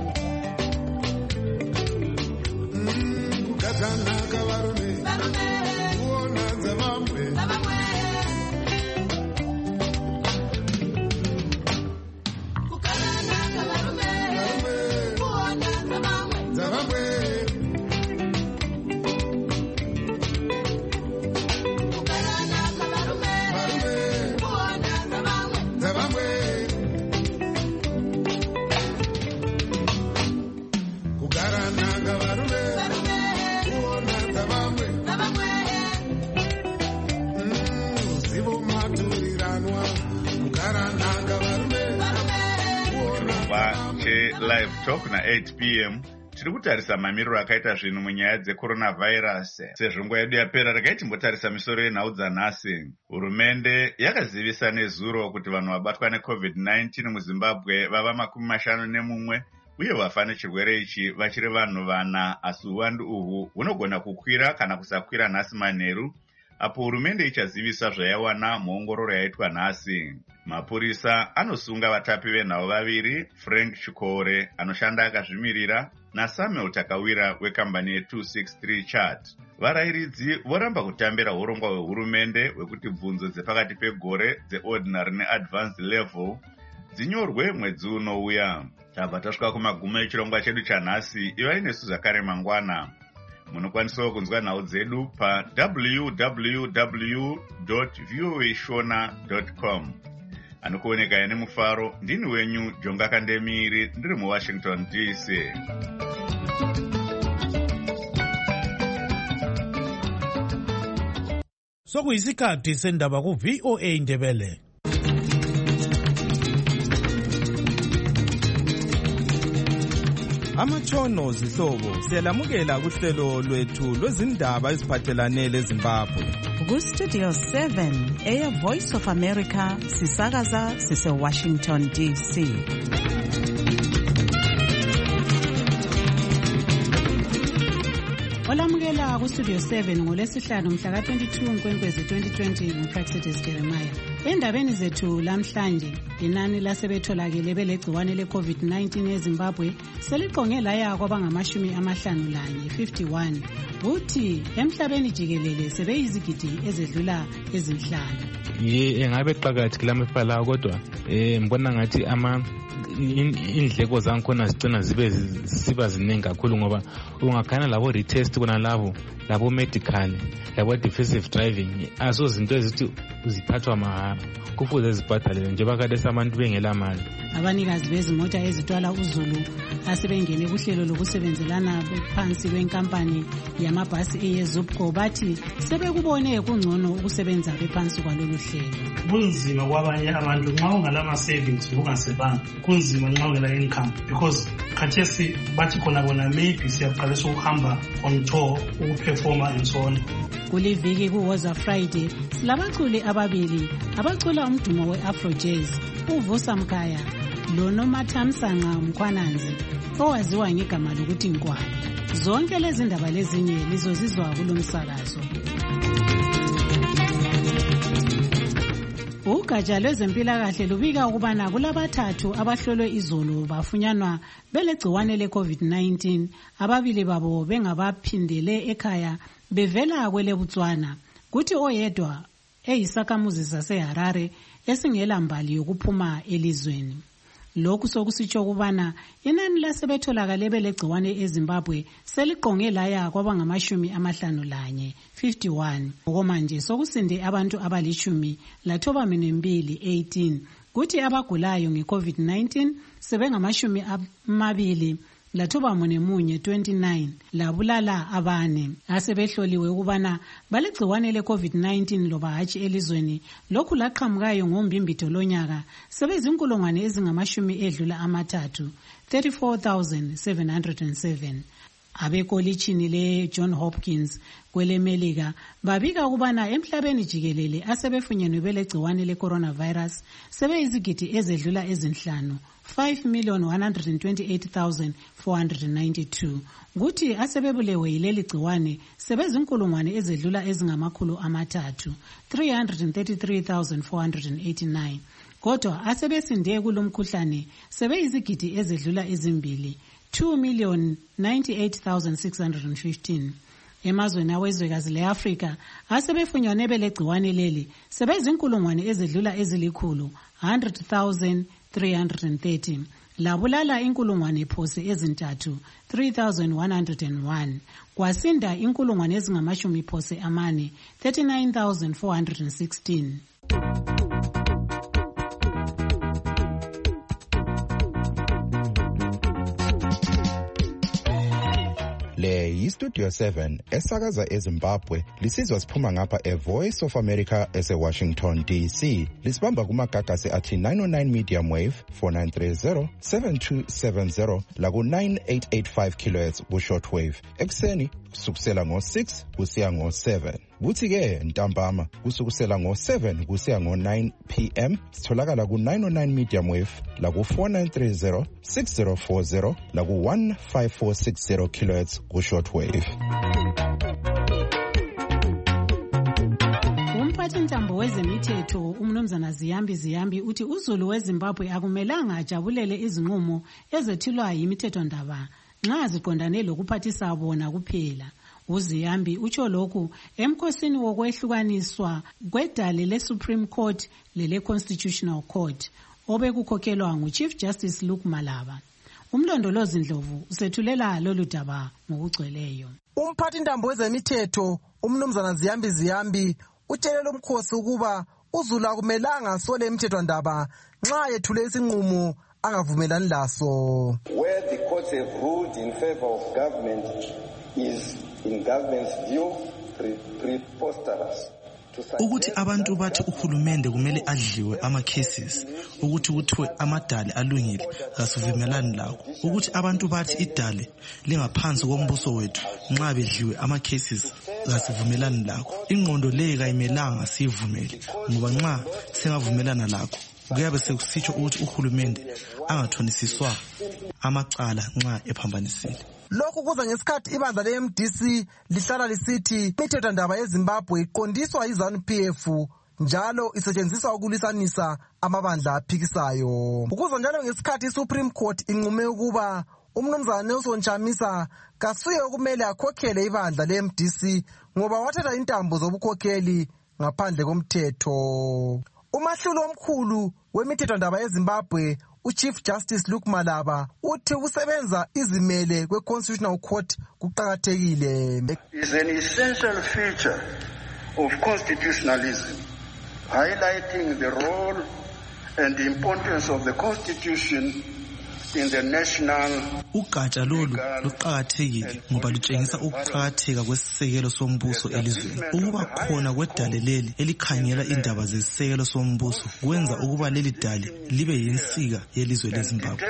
Varume, live talk na eight p m tiri kutarisa mamiriro akaita zvinhu munyaya dzecoronavirus. Sezvo nguva yedu yapera regai timbotarisa misoro yenhau dzanhasi. Hurumende yakazivisa nezuro kuti vanhu vabatwa necovid nineteen muzimbabwe vava makumi mashanu nemumwe uye vafa nechirwere ichi vachiri vanhu vana, asi uwandu uhwu hunogona kukwira kana kusakwira nhasi manheru apo hurumende ichazivisa zvayawana muongororo yaitwa nhasi. Mapurisa anosunga vatapi venhau vaviri, Frank Chikore anoshanda akazvimirira naSamuel Takawira wekambani ye two sixty-three chat. Varayiridzi voramba kutambira urongwa hwehurumende hwekuti bvunzo dzepakati pegore dzeordinary neadvanced level dzinyorwe mwedzi unouya. Tabva tasvika kumagumo echirongwa chedu chanhasi. Ivai nesu zvakare mangwana. Munokwanisawo kunzwa nhau dzedu pa w w w dot voa shona dot com. Anokuoneka ine mufaro ndini wenyu Jonga Kandemiri ndiri muWashington D C. Sokuyisikhathi sendaba ku V O A Ndebele. Amatshono zihlobo siyalamukela kuhlelo lwethu lwezindaba eziphathelane leZimbabwe. Ku Studio seven eya Voice of America sisakaza sise Washington D C. Olamukela ku Studio seven ngolesihlanu mhla ka twenty-two Nkwenkwezi twenty twenty nguPraxidis Jeremiah. Endabeni zethu lamhlanje inani lasebetholakele belegciwane le-COVID nineteen eZimbabwe seliqonge laya kwabangamashumi amahlanu lanye fifty-one. Uthi emhlabeni jikelele sebeyizigidi ezedlula ezinhlanu. Ye engabe qakathi kulamefala kodwa eh ngibona ngathi ama indleko zankhona zicina zibe siba ziningi kakhulu ngoba ungakhana labo retest kuna labo labo medical labo defensive driving aso zinto ezithi uziphathwa mahara kufuze zibhadalele njengoba kade sabantu bengela mali. Abanikazi bezimota ezitwala uZulu asebengene kuhlelo lokusebenzelana phansi kwenkampani yamabhasi eyeZupco bathi sebekubone kungcono ukusebenza bephansi kwalolu hlelo. Kunzima kwabanye abantu nxa ungalama savings ungasebanga, kunzima nxa ungela income because khathesi bathi khona bona maybe siyaqalisa ukuhamba on tour ukuperforma and so on. Kuliviki kuWoza Friday silabaculi ababili abacula umdumo we-Afro Jazz, uVusa Mkhaya loNomathamsanqa Mkhwananzi owaziwa ngegama lokuthi Nkwali. Zonke lezi ndaba lezinye lizozizwa kulomsakazo. Ugatsha lwezempilakahle lubika ukubana kulabathathu abahlolwe izolo bafunyanwa belegciwane le-COVID nineteen, ababili babo bengabaphindele ekhaya bevela kweleButswana, kuthi oyedwa eyisakhamuzi saseHarare esingela mbali yokuphuma elizweni. Lokhu sokusitsho kubana inani lasebetholakale belegciwane eZimbabwe seliqonge laya kwabangamashumi amahlanu lanye fifty-one. Okomanje sokusinde abantu abalishumi lathoba minembili eighteen, kuthi abagulayo nge-COVID nineteen sebengamashumi amabili lathoba munemunye twenty-nine, labulala abane asebehloliwe ukubana balegciwane le-COVID nineteen loba hatshi elizweni. Lokhu laqhamukayo ngombimbitho lonyaka sebezinkulungwane ezingamashumi edlula amathathu thirty-four thousand seven hundred seven. Abekolitshini le-John Hopkins kweleMelika babika ukubana emhlabeni jikelele asebefunyenwe belegciwane le-coronavirus sebeyizigidi ezedlula ezinhlanu five million one hundred twenty-eight thousand four hundred ninety-two. Kuthi asebebulewe yileli gciwane sebezinkulungwane ezedlula ezingamakhulu amathathu three hundred thirty-three thousand four hundred eighty-nine. Kodwa asebesinde kulomkhuhlane sebeyizigidi ezedlula ezimbili two million ninety-eight thousand six hundred fifteen. Emazweni awezwekazi le-Afrika asebefunyenwe belegciwane leli sebezinkulungwane ezedlula ezilikhulu one hundred thousand three hundred thirty. Labulala inkulungwane phose ezintathu three thousand one hundred one. Kwasinda inkulungwane ezingamashumi phose amane thirty-nine thousand four hundred sixteen. Le iStudio seven esakaza eZimbabwe lisizwa siphuma ngapha eVoice of America eseWashington D C. Lisibamba kumagagasi athi nine oh nine medium wave four nine three zero seven two seven zero laku nine eight eight five kilohertz ku shortwave. Ekseni kusukusela ngo six kusiya ngo seven. Kuthi ke ntambama kusukusela ngo seven kusiya ngo nine p m sitholakala ku nine oh nine medium wave la ku four nine three zero six zero four zero la ku one five four six zero kilohertz ku shortwave. Umphathintambo wezemithetho umnumzana Ziyambi Ziyambi uthi uZulu weZimbabwe akumelanga ajabulele izinqumo ezethulwa yimithetho ndaba nxa ziqondane lokuphathisa bona kuphela. uZiyambi utsho lokhu emkhosini wokwehlukaniswa kwedale le-Supreme Court lele-Constitutional Court obekukhokhelwa ngu-Chief Justice Luke Malaba. Umlondolozi Ndlovu usethulela lolu daba ngokugcweleyo. Umphathintambo wezemithetho umnumzana Ziyambi Ziyambi utshelela umkhosi ukuba uZulu akumelanga sole imithethwandaba nxa yethule isinqumo angavumelani laso. Where the courts have ruled in favor of government is in government's view preposterous. Ukuthi abantu bathi uhulumende kumele adliwe ama cases ukuthi kuthiwe amadale alungile kasivumelani lakho. Ukuthi abantu bathi idale lingaphansi kombuso wethu nxa bedliwe ama cases kasivumelani lakho. Ingqondo le kayimelanga sivumele ngoba nxa singavumelana lakho kuyabe sekusitsho ukuthi uhulumende angathonisiswa amacala nxa ephambanisile. Lokhu kuza ngesikhathi ibandla le-M D C lihlala lisithi imithethwandaba yeZimbabwe iqondiswa yi-ZANU P F njalo isetshenziswa ukulisanisa amabandla aphikisayo. Ukuza njalo ngesikhathi iSupreme Court inqume ukuba umnumzana Nelson Chamisa kasuye okumele akhokhele ibandla le-M D C ngoba wathatha intambo zobukhokheli ngaphandle komthetho. Umahlulo omkhulu wemithethwandaba yeZimbabwe uChief Justice Luke Malaba uthi kusebenza izimele kwe-Constitutional Court kuqakathekile. Is an essential feature of constitutionalism, highlighting the role and the importance of the Constitution in the national. Ugatsha lolu luqakathekile ngoba lutshengisa ukuqakatheka kwesisekelo sombuso elizweni. Ukuba khona kwedale leli elikhangela indaba zesisekelo sombuso kwenza ukuba leli dale libe yinsika yelizwe leZimbabwe.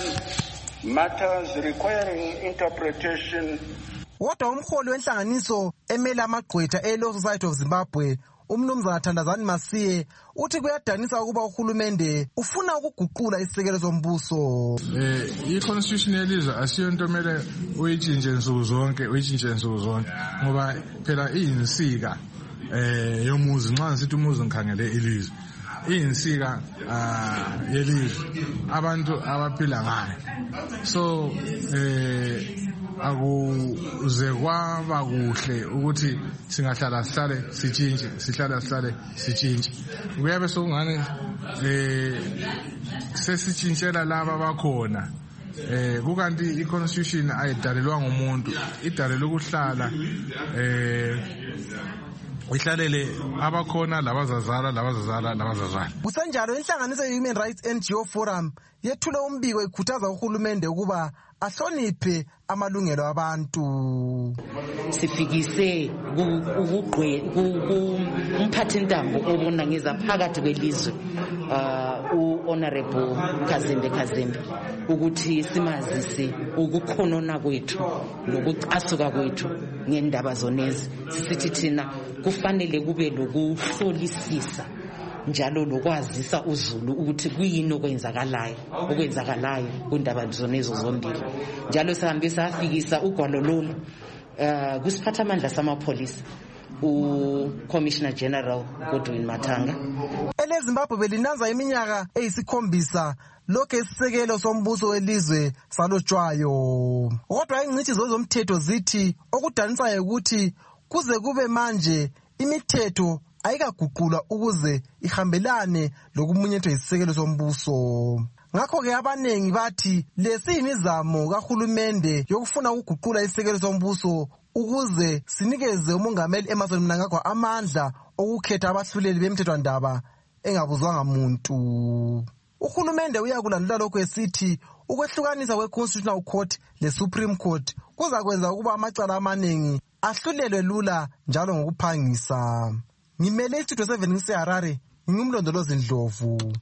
Matters requiring interpretation. Kodwa umholi wenhlanganiso emele amagqwetha e-Law Society of Zimbabwe umnumzana Thandazani Masiye uthi kuyadanisa ukuba uhulumende ufuna ukuguqula isisekelo sombuso. Eh i-constitution yelizwe asiyonto mele uyitshintshe nsuku zonke uyitshintshe nsuku zonke ngoba phela iyinsika eh yomuzi nxa sithi umuzi ngikhangele ilizwe iyinsika yelizwe abantu abaphila ngayo. So eh akuze kwaba kuhle ukuthi singahlala sihlale sitshintshe sihlala sihlale sitshintshe kuyabe sokungane eh sesitshintshela laba bakhona eh kukanti i-constitution ayidalelwa ngumuntu idalelwe ukuhlala eh ihlalele abakhona labazazala labazazala labazazala. Kusenjalo inhlanganiso ye-Human Rights N G O Forum yethule umbiko ikhuthaza uhulumende ukuba ahloniphe amalungelo abantu. Sifikise umphathintambo obona ngeza phakathi kwelizwe u-Honorable Kazimbe Kazimbe ukuthi simazise ukukhonona kwethu nokucasuka kwethu ngendaba zonezi. Sisithi thina kufanele kube lokuhlolisisa njalo lokwazisa uZulu ukuthi kuyini okwenzakalayo okwenzakalayo kundaba zonezo zombili. Njalo sihambe safikisa ugwalo lolu uh, kusiphathamandla samapholisa u-Commissioner General Godwin Mathanga. EleZimbabwe belinanza iminyaka eyisikhombisa lokho isisekelo sombuso welizwe salotshwayo. Kodwa ingcitshi zomthetho zithi okudanisayo ukuthi kuze kube manje imithetho ayikaguqulwa ukuze ihambelane lokumunyethwa isisekelo sombuso. Ngakho ke abanengi bathi lesiyimizamo kahulumende yokufuna ukuguqula isisekelo sombuso ukuze sinikeze umongameli Emmerson Mnangagwa amandla okukhetha abahluleli bemithethwandaba engabuzwanga muntu. Uhulumende uyakulandela lokho esithi ukwehlukanisa kwe-Constitutional Court le-Supreme Court kuzakwenza ukuba amacala amaningi ahlulelwe lula njalo ngokuphangisa. Ngimele istudio seven ngiseHarare, ngingumlondolozi Ndlovu.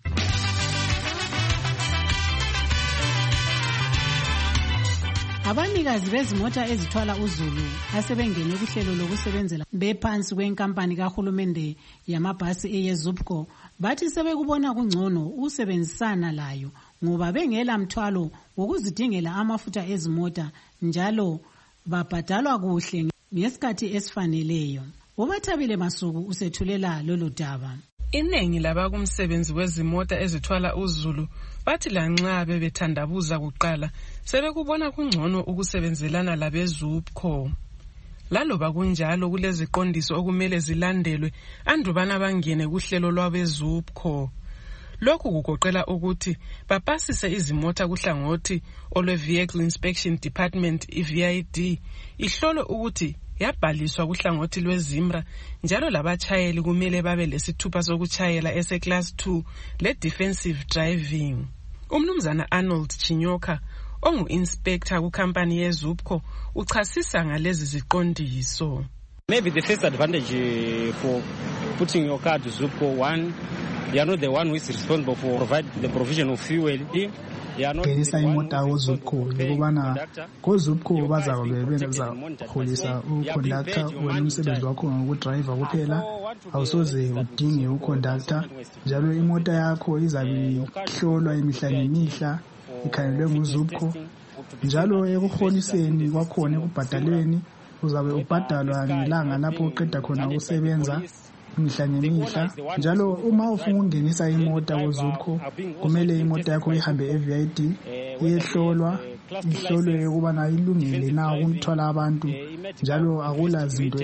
Abanikazi bezimota ezithwala uzulu asebengene kuhlelo lokusebenzela bephansi kwenkampani kahulumende yamabhasi eyeZUPCO bathi sebekubona kungcono usebenzisana layo ngoba bengela mthwalo wokuzidingela amafutha ezimota njalo babhadalwa kuhle ngesikhathi esifaneleyo. Ubathabile Masuku usethulela lolu daba. Iningi labakumsebenzi wezimota ezithwala uzulu bathi lanxa bebethandabuza kuqala sebekubona kungcono ukusebenzelana labeZUPCO. Laloba kunjalo kuleziqondiso okumele zilandelwe andubana bangene kuhlelo lwabeZUPCO. Lokhu kugoqela ukuthi bapasise izimota kuhlangothi olwe Vehicle Inspection Department I V I D ihlolo ukuthi yabhaliswa kuhlangothi lwezimra njalo labachayeli kumele babe lesithupha sokuchayela ese class two le defensive driving. Umnumzana Arnold Chinyoka ongu-inspector kukampani yeZUPCO uchasisa ngalezi ziqondiso. Maybe the first advantage uh, for putting your car to ZUPCO, one, you are not the one who is responsible for provide the provision of fuel. Ngenisa imota kuZUPCO ukubana kuZUPCO bazabe benza ukholisa uconductor wena umsebenzi wakho ngokudriver kuphela awusoze udinge uconductor njalo imota yakho izabe ihlolwa imihla nemihla ikhangelwe nguZUPCO njalo ekuholiseni kwakhona ekubhadalweni uzabe ubhadalwa ngelanga lapho uqeda khona ukusebenza imihla nemihla njalo uma ufuna ukungenisa imota kuZUPCO kumele imota yakho ihambe e-V I D iyehlolwa ihlolwe ukubana ilungile na ukuthwala abantu njalo akula zinto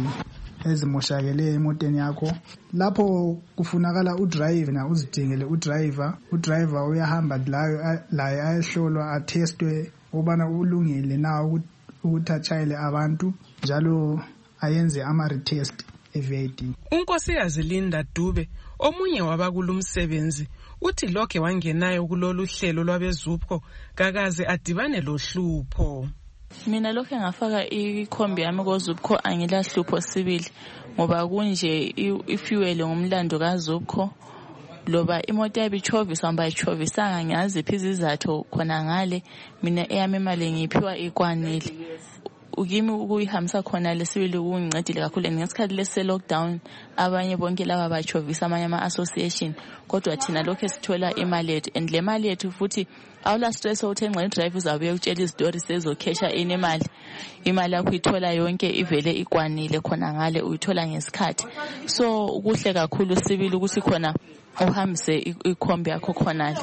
ezimoshakele emoteni yakho. Lapho kufunakala udriver na uzidingele udriver udriver uyahamba layo laye ayehlolwa atestwe ukubana ulungile na ukuthi achayele abantu njalo ayenze ama retest e-V I D. Unkosikazi Linda Dube omunye wabakulumsebenzi uthi lokhe wangenayo kulolu hlelo lwabeZUPCO kakaze adibane lohlupho. Mina lokho ngafaka ikhombi yami koZUPCO angila hlupho sibili ngoba kunje ifuel ngomlando kaZUPCO loba imoto yabichoviswa mbayichovisanga ngiyazi izizathu khona ngale mina eyami imali ngiphiwa ikwanile. Ukimi ukuyihambisa khona lesibili kungincedile kakhulu ngesikhathi lese lockdown abanye bonke laba bachovisa amanye ama association kodwa thina lokho esithola imali yethu and le mali yethu futhi awula stress uthenga idrive uzabe utshela izitori sezokhesha inemali imali yakho ithola yonke ivele ikwanile khona ngale uyithola ngesikhathi so ukuhle kakhulu sibili ukuthi khona uhambise ikhombi yakho khonale.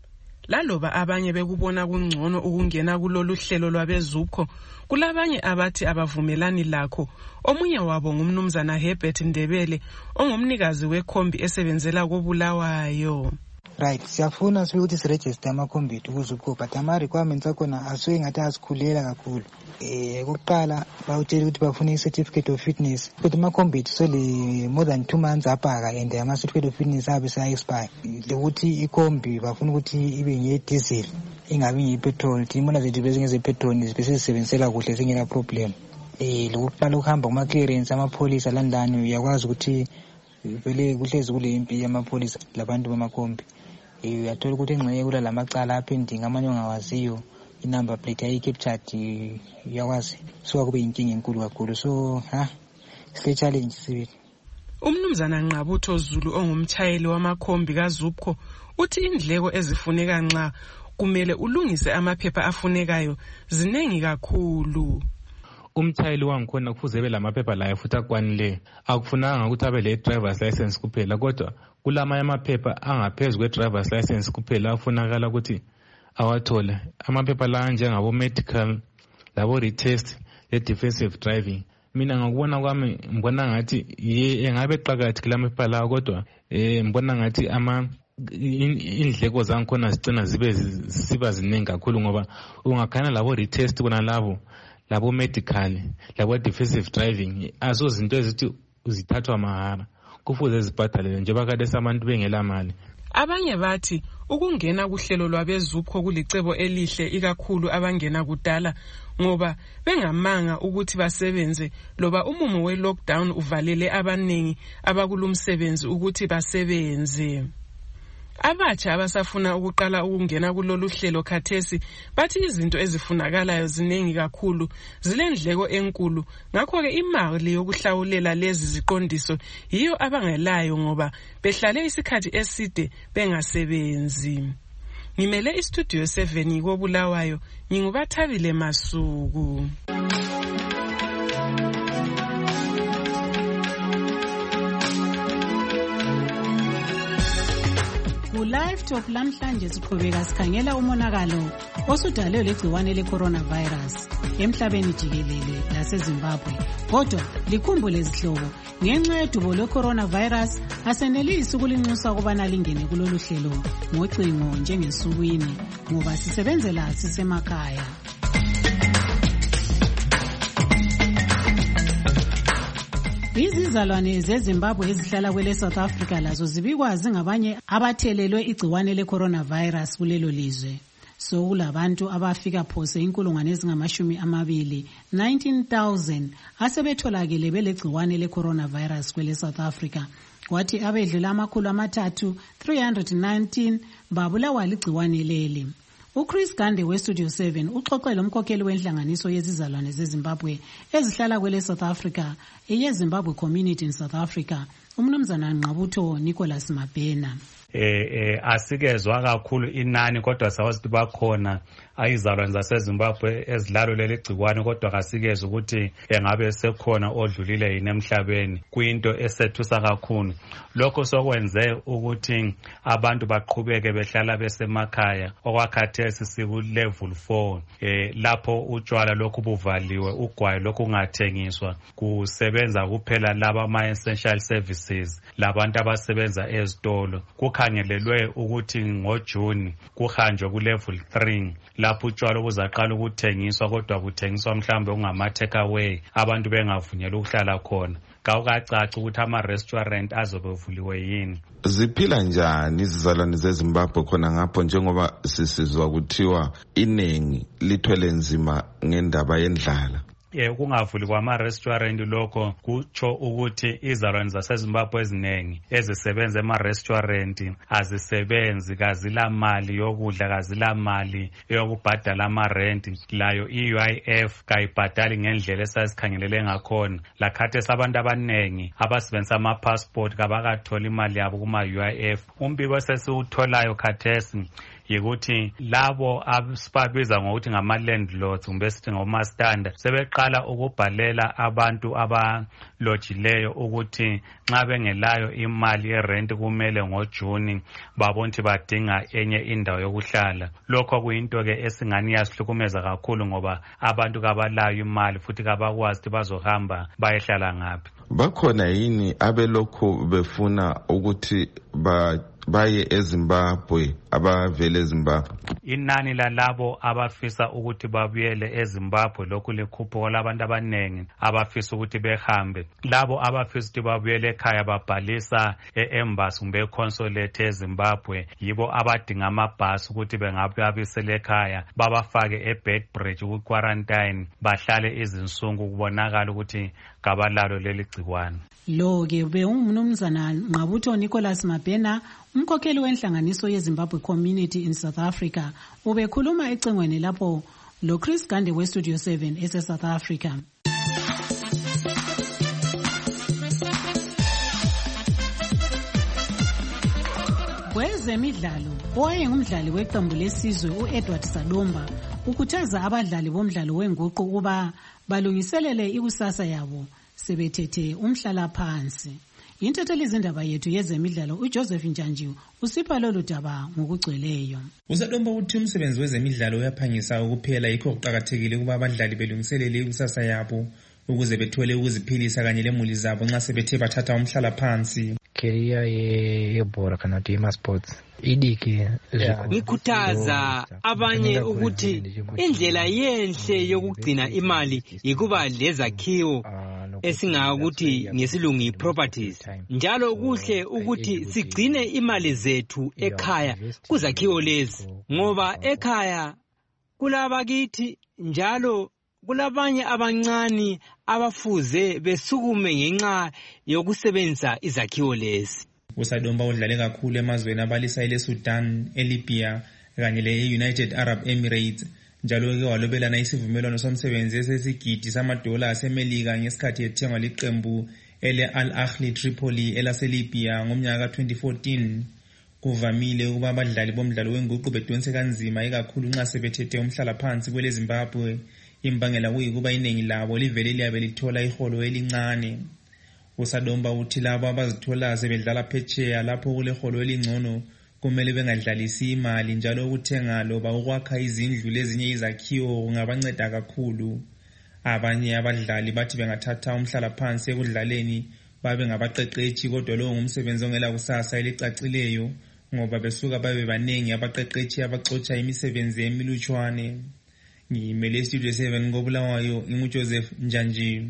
Laloba abanye bekubona kungcono ukungena kulolu hlelo lwabeZUPCO kulabanye abathi abavumelani lakho. Omunye wabo ngumnumzana Herbert Ndebele ongumnikazi wekhombi esebenzela koBulawayo. Right, siyafuna ukuthi siregister amakhombi kuZUPCO but ama requirements akhona asuke ngathi asikhulela kakhulu. Eh ukuqala bawutshela ukuthi bafuna i-certificate of fitness but amakhombi sole more than two months apaka and ama certificate of fitness abe sa expire. Ukuthi ikhombi bafuna ukuthi ibe nge diesel ingabi ngepetrol. Imona zethu bese ngeze petrol bese sisebenzela kuhle singena problem. Eh lokuqala ukuhamba kuma clearance amapolice alandani uyakwazi ukuthi vele kuhlezi kule impi yamapolice labantu bamakhombi. Eh uyathola ukuthi engxenye kula lamacala apending amanye ongawaziyo inumber plate ayi captured yakwazi so kube inkinga enkulu kakhulu so ha sile challenge sibili. Umnumzana Nqabutho Zulu ongumchayeli wamakhombi kaZUPCO uthi indleko ezifuneka nxa kumele ulungise amaphepha afunekayo zinengi kakhulu. Umchayeli wangikhona kufuze ebe lamaphepha la futhi akwanile akufunanga ukuthi abe le driver's license kuphela kodwa kulama amaphepha angaphezulu kwe driver's license kuphela afunakala ukuthi awathole amaphepha la njengabo medical labo retest le defensive driving. Mina ngakubona kwami mbona ngathi engabe qhakathi kulamaphepha la kodwa eh mbona ngathi ama indleko zangikhona zicina zibe siba ziningi kakhulu ngoba ungakhana labo retest kuna labo labo medical labo defensive driving azo zinto ezithi uzithathwa mahara kufuze zibhadalele njengoba kade sabantu bengela mali. Abanye bathi ukungena kuhlelo lwabezupho kulicebo elihle ikakhulu abangena kudala ngoba bengamanga ukuthi basebenze loba umumo we-lockdown uvalele abaningi abakulumsebenzi ukuthi basebenze. Abatsha abasafuna ukuqala ukungena kulolu hlelo khathesi bathi izinto ezifunakalayo ziningi kakhulu, zilendleko enkulu, ngakho-ke imali yokuhlawulela lezi ziqondiso yiyo abangelayo ngoba behlale isikhathi eside bengasebenzi. Ngimele istudio seven koBulawayo, ngingubathabile Masuku. Live Talk lamhlanje siqhubeka sikhangela umonakalo osudalwe legciwane le-coronavirus emhlabeni jikelele laseZimbabwe. Kodwa likhumbule izihlobo, ngenxa yedubo le-coronavirus asenelisi ukulinxusa ukubana lingene kulolu hlelo ngocingo njengesukwini ngoba sisebenzela sisemakhaya. Izizalwane zeZimbabwe ezihlala kwele South Africa lazo zibikwazi ngabanye abathelelwe igciwane le-coronavirus kulelo lizwe. So kulabantu abafika phose inkulungwane ezingamashumi amabili nineteen thousand asebetholakele belegciwane le-coronavirus kwele South Africa. Kwathi abedlula amakhulu amathathu three hundred nineteen babulawa ligciwane leli. uChris Gande weStudio seven uxoxele umkhokheli wenhlanganiso yezizalwane zeZimbabwe ezihlala kwele South Africa, iyeZimbabwe Community in South Africa, umnumzana Nqabutho Nicholas Mabhena. eh eh asikezwa kakhulu inani kodwa sawazi bakhona ayizalwane zaseZimbabwe ezilalo leli gciwane kodwa kasikezwe ukuthi engabe sekhona odlulile yini emhlabeni, kuyinto esethusa kakhulu. Lokho sokwenze ukuthi abantu baqhubeke behlala besemakhaya. Okwakhathesi siku level four, eh lapho utshwala lokhu buvaliwe, ugwayi lokhu ungathengiswa, kusebenza kuphela laba ama essential services, labantu abasebenza ezitolo. Kukhangelelwe ukuthi ngoJune kuhanjwe ku level three lapho utshwala obuzaqala ukuthengiswa kodwa kuthengiswa mhlawumbe ungama take away, abantu bengavunyelwa ukuhlala khona. Kawukacaci ukuthi ama restaurant azobe uvuliwe yini. Ziphila njani izizalwane zeZimbabwe khona ngapho, njengoba sisizwa kuthiwa inengi lithwele nzima ngendaba yendlala? Eh kungavuli kwama restaurant lokho kutsho ukuthi izalwane zaseZimbabwe eziningi ezisebenza ema restaurant azisebenzi, kazila mali yokudla, kazila mali yokubhadala ama rent, layo i-U I F kayibhadali ngendlela esasikhangelele ngakhona. Lakhathi sabantu abanengi abasebenzisa ama passport kabakathola imali yabo kuma U I F. Umbiko sesiutholayo khathesi yikuthi labo abasibabiza ngokuthi ngama landlords kumbe sithi ngoma standard sebeqala ukubhalela abantu abalojileyo ukuthi nxa bengelayo imali yerent kumele ngoJune babonthi badinga enye indawo yokuhlala. Lokho kuyinto ke esingani yasihlukumeza kakhulu ngoba abantu kabalayo imali futhi kabakwazi ukuthi bazohamba bayehlala ngaphi. Bakhona yini abelokhu befuna ukuthi ba baye eZimbabwe, abavele eZimbabwe? Inani lalabo abafisa ukuthi babuyele eZimbabwe lokhu likhupho labantu abanengi abafisa ukuthi behambe. Labo abafisa ukuthi babuyele ekhaya babhalisa e-embassy kumbe e-consulate eZimbabwe, yibo abadinga amabhasi ukuthi bengabuyisela ekhaya babafake eBedbridge ku quarantine bahlale izinsuku kubonakala ukuthi kabalalo leli gciwane. Lo ke beungumnumzana Nqabutho Nicholas Mabhena, umkhokheli wenhlanganiso yeZimbabwe Community in South Africa, ubekhuluma ecengweni lapho lo Chris Gande weStudio seven ese South Africa. Kwezemidlalo, owayengumdlali weqembu lesizwe uEdward Salomba ukhuthaza abadlali bomdlalo wenguqu ukuba balungiselele ikusasa yabo sebethethe umhlala phansi. Intatheli izindaba yethu yezemidlalo uJoseph Njanjiwe usipha lolu daba ngokugcweleyo. Usalomba uthi umsebenzi wezemidlalo uyaphangisa ukuphela, yikho kuqakathekile ukuba abadlali belungiselele ikusasa yabo ukuze bethole ukuziphilisa kanye lemuli zabo nxa sebethe bathatha umhlala phansi. Career yebhola kana kuti ema-sports idike ngikhuthaza abanye ukuthi indlela yenhle yokugcina imali yikuba lezakhiwo esingakuthi ngesilungu properties. Njalo kuhle ukuthi sigcine imali zethu ekhaya kuzakhiwo lezi ngoba ekhaya kulabakithi njalo kulabanye abancane abafuze besukume ngenxa yokusebenzisa izakhiwo lezi. USadomba udlale kakhulu emazweni abalisa ile Sudan, eLibya kanye le-United Arab Emirates. Njalo-ke walobelana isivumelwano somsebenzi esesigidi samadola asemelika ngesikhathi ethengwa liqembu ele-Al Ahly Tripoli elaseLibya ngomnyaka twenty fourteen. Kuvamile ukuba abadlali bomdlalo wenguqu bedonse kanzima ikakhulu nxa sebethethe umhlalaphansi kwele Zimbabwe. Imbangela kuyikuba iningi labo livele liyabe lithola iholo elincane. USadomba uthi labo abazithola sebedlala phetsheya lapho kule holo elingcono kumele bengadlalisi imali njalo ukuthenga loba ukwakha izindlu lezinye izakhiwo kungabanceda kakhulu. Abanye abadlali bathi bengathatha umhlalaphansi ekudlaleni babe ngabaqeqetshi kodwa lo ngumsebenzi ongela kusasa elicacileyo ngoba besuka babe baningi abaqeqetshi abaxotsha imisebenzi emilutshwane. Ngimele Studio seven ngoBulawayo nginguJoseph Njanji.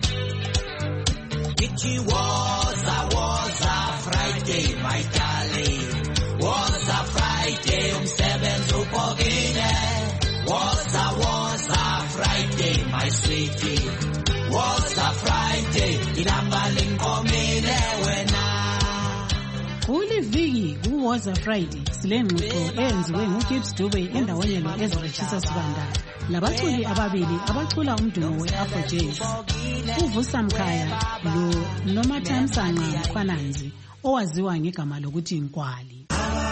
It was a was a Friday, my darling. Was a Friday, umsebenzi upokile. Was a was a Friday, my sweetie. Was a Friday, ilanga linkomile wena. Kuli viki ku was a Friday silengxoxo eyenziwe nguGibbs Dube endaweni lo-Ezra Chisa Sibanda labaculi ababili abacula umdumo we-Afro Jazz, uVusa Mkhaya lo Nomathamsanqa Mkhwananzi owaziwa ngegama lokuthi Nkwali.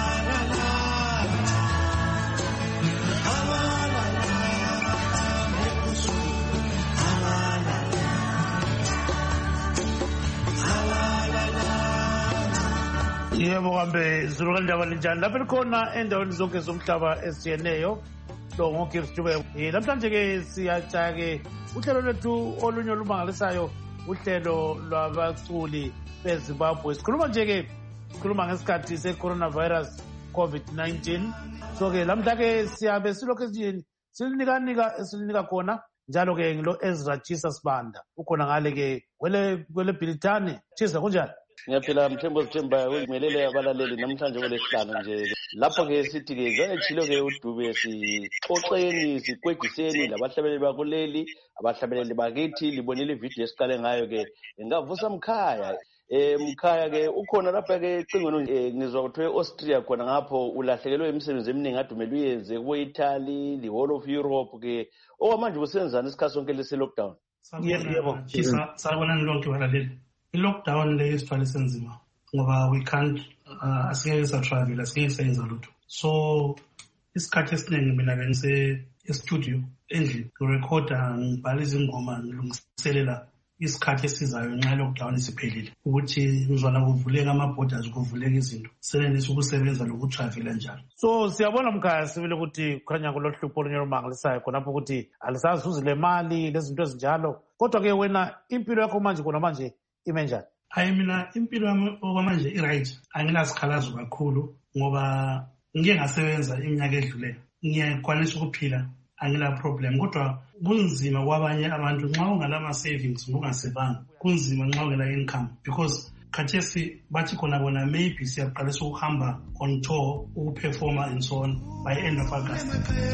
Yebo kambe zulu kanjaba linjani lapha likhona endaweni zonke zomhlaba esiyeneyo lo ngoGibbs Dube. Eh namhlanje ke siyatshaya ke uhlelo lwethu olunye olumangalisayo, uhlelo lwabaculi beZimbabwe. Sikhuluma nje ke sikhuluma ngesikhathi se-coronavirus COVID nineteen. So ke lamhla ke siyabe silokho esini silinika nika esilinika khona njalo ke ngilo Ezra Chisa Sibanda ukhona ngale ke kwele kwele Bhilithani. Chisa kunjani? Ngiyaphila Mthembu Sithemba uyimelele abalaleli namhlanje kwelesihlanu nje lapho ke sithi ke ngechilo ke uDube sixoxeni sikwediseni labahlabeleli bakuleli abahlabeleli bakithi libonile ivideo esiqale ngayo ke ngavusa Mkhaya. Eh Mkhaya ke ukhona lapha ke cingweni ngizwa ukuthi eAustria khona ngapho ulahlekelwe imisebenzi eminingi adumela uyenze ku-Italy, the whole of Europe ke okwamanje usenzana isikhathi sonke lesi lockdown. Yebo Chisa sabonani lonke balaleli. I-lockdown le isithwale senzima ngoba we can't uh, asingeke sa-travel, asingeke sayenza lutho. So isikhathi esiningi mina bengise e-studio endlini ngirekhoda ngibhala izingoma ngilungiselela isikhathi esizayo nxa lockdown isiphelile ukuthi ngizwana kuvuleka ama-borders, kuvuleka izinto senelisa ukusebenza lokutravela njalo. So siyabona Mkhaya sibile ukuthi kukhanya kulohlupho olunye olumangalisayo khonapho ukuthi alisazuzi le mali lezinto ezinjalo, kodwa ke wena impilo yakho manje khona manje ime njani? Hayi mina impilo yami okwamanje i-right, anginasikhalazo kakhulu ngoba ngike ngasebenza iminyaka edluleyo, ngiyakwanisa ukuphila, angila problem, kodwa kunzima kwabanye abantu nxa ungalama savings ungasebanga, kunzima nxa ungela income because khathesi bathi khona bona maybe siyaqalisa ukuhamba on tour ukuperforma and so on by end of August.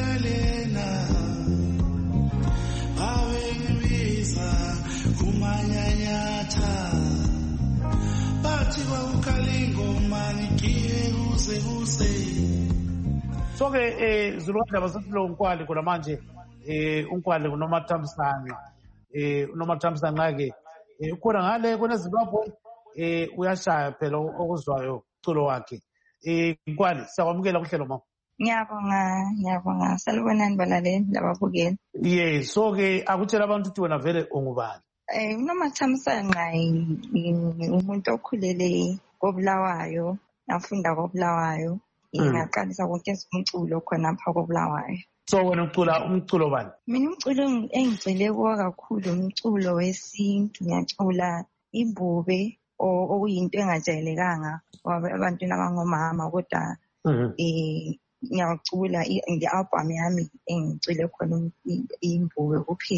So ke eh Zulukanda basifilo uNkwali khona manje eh uNkwali uNomathamsanqa eh uNomathamsanqa ke eh ukhona ngale kona Zimbabwe eh uyashaya phela okuzwayo culo wakhe. Eh Nkwali siyakwamukela kuhlelo mama. Ngiyabonga, ngiyabonga. Salibonani balaleli lababukeli. Yes, so ke akutshela abantu ukuthi wena vele ungubani? Eh uNomathamsanqa umuntu okhulele koBulawayo, nafunda koBulawayo. Ngaqalisa konke umculo khona lapha koBulawayo. So wena ucula umculo bani? Mina umculo engicile kuwo kakhulu umculo wesintu, ngiyacula imbube okuyinto engajayelekanga abantwini abangomama, kodwa eh ngiyacula i-album yami engicile khona imbube kuphela.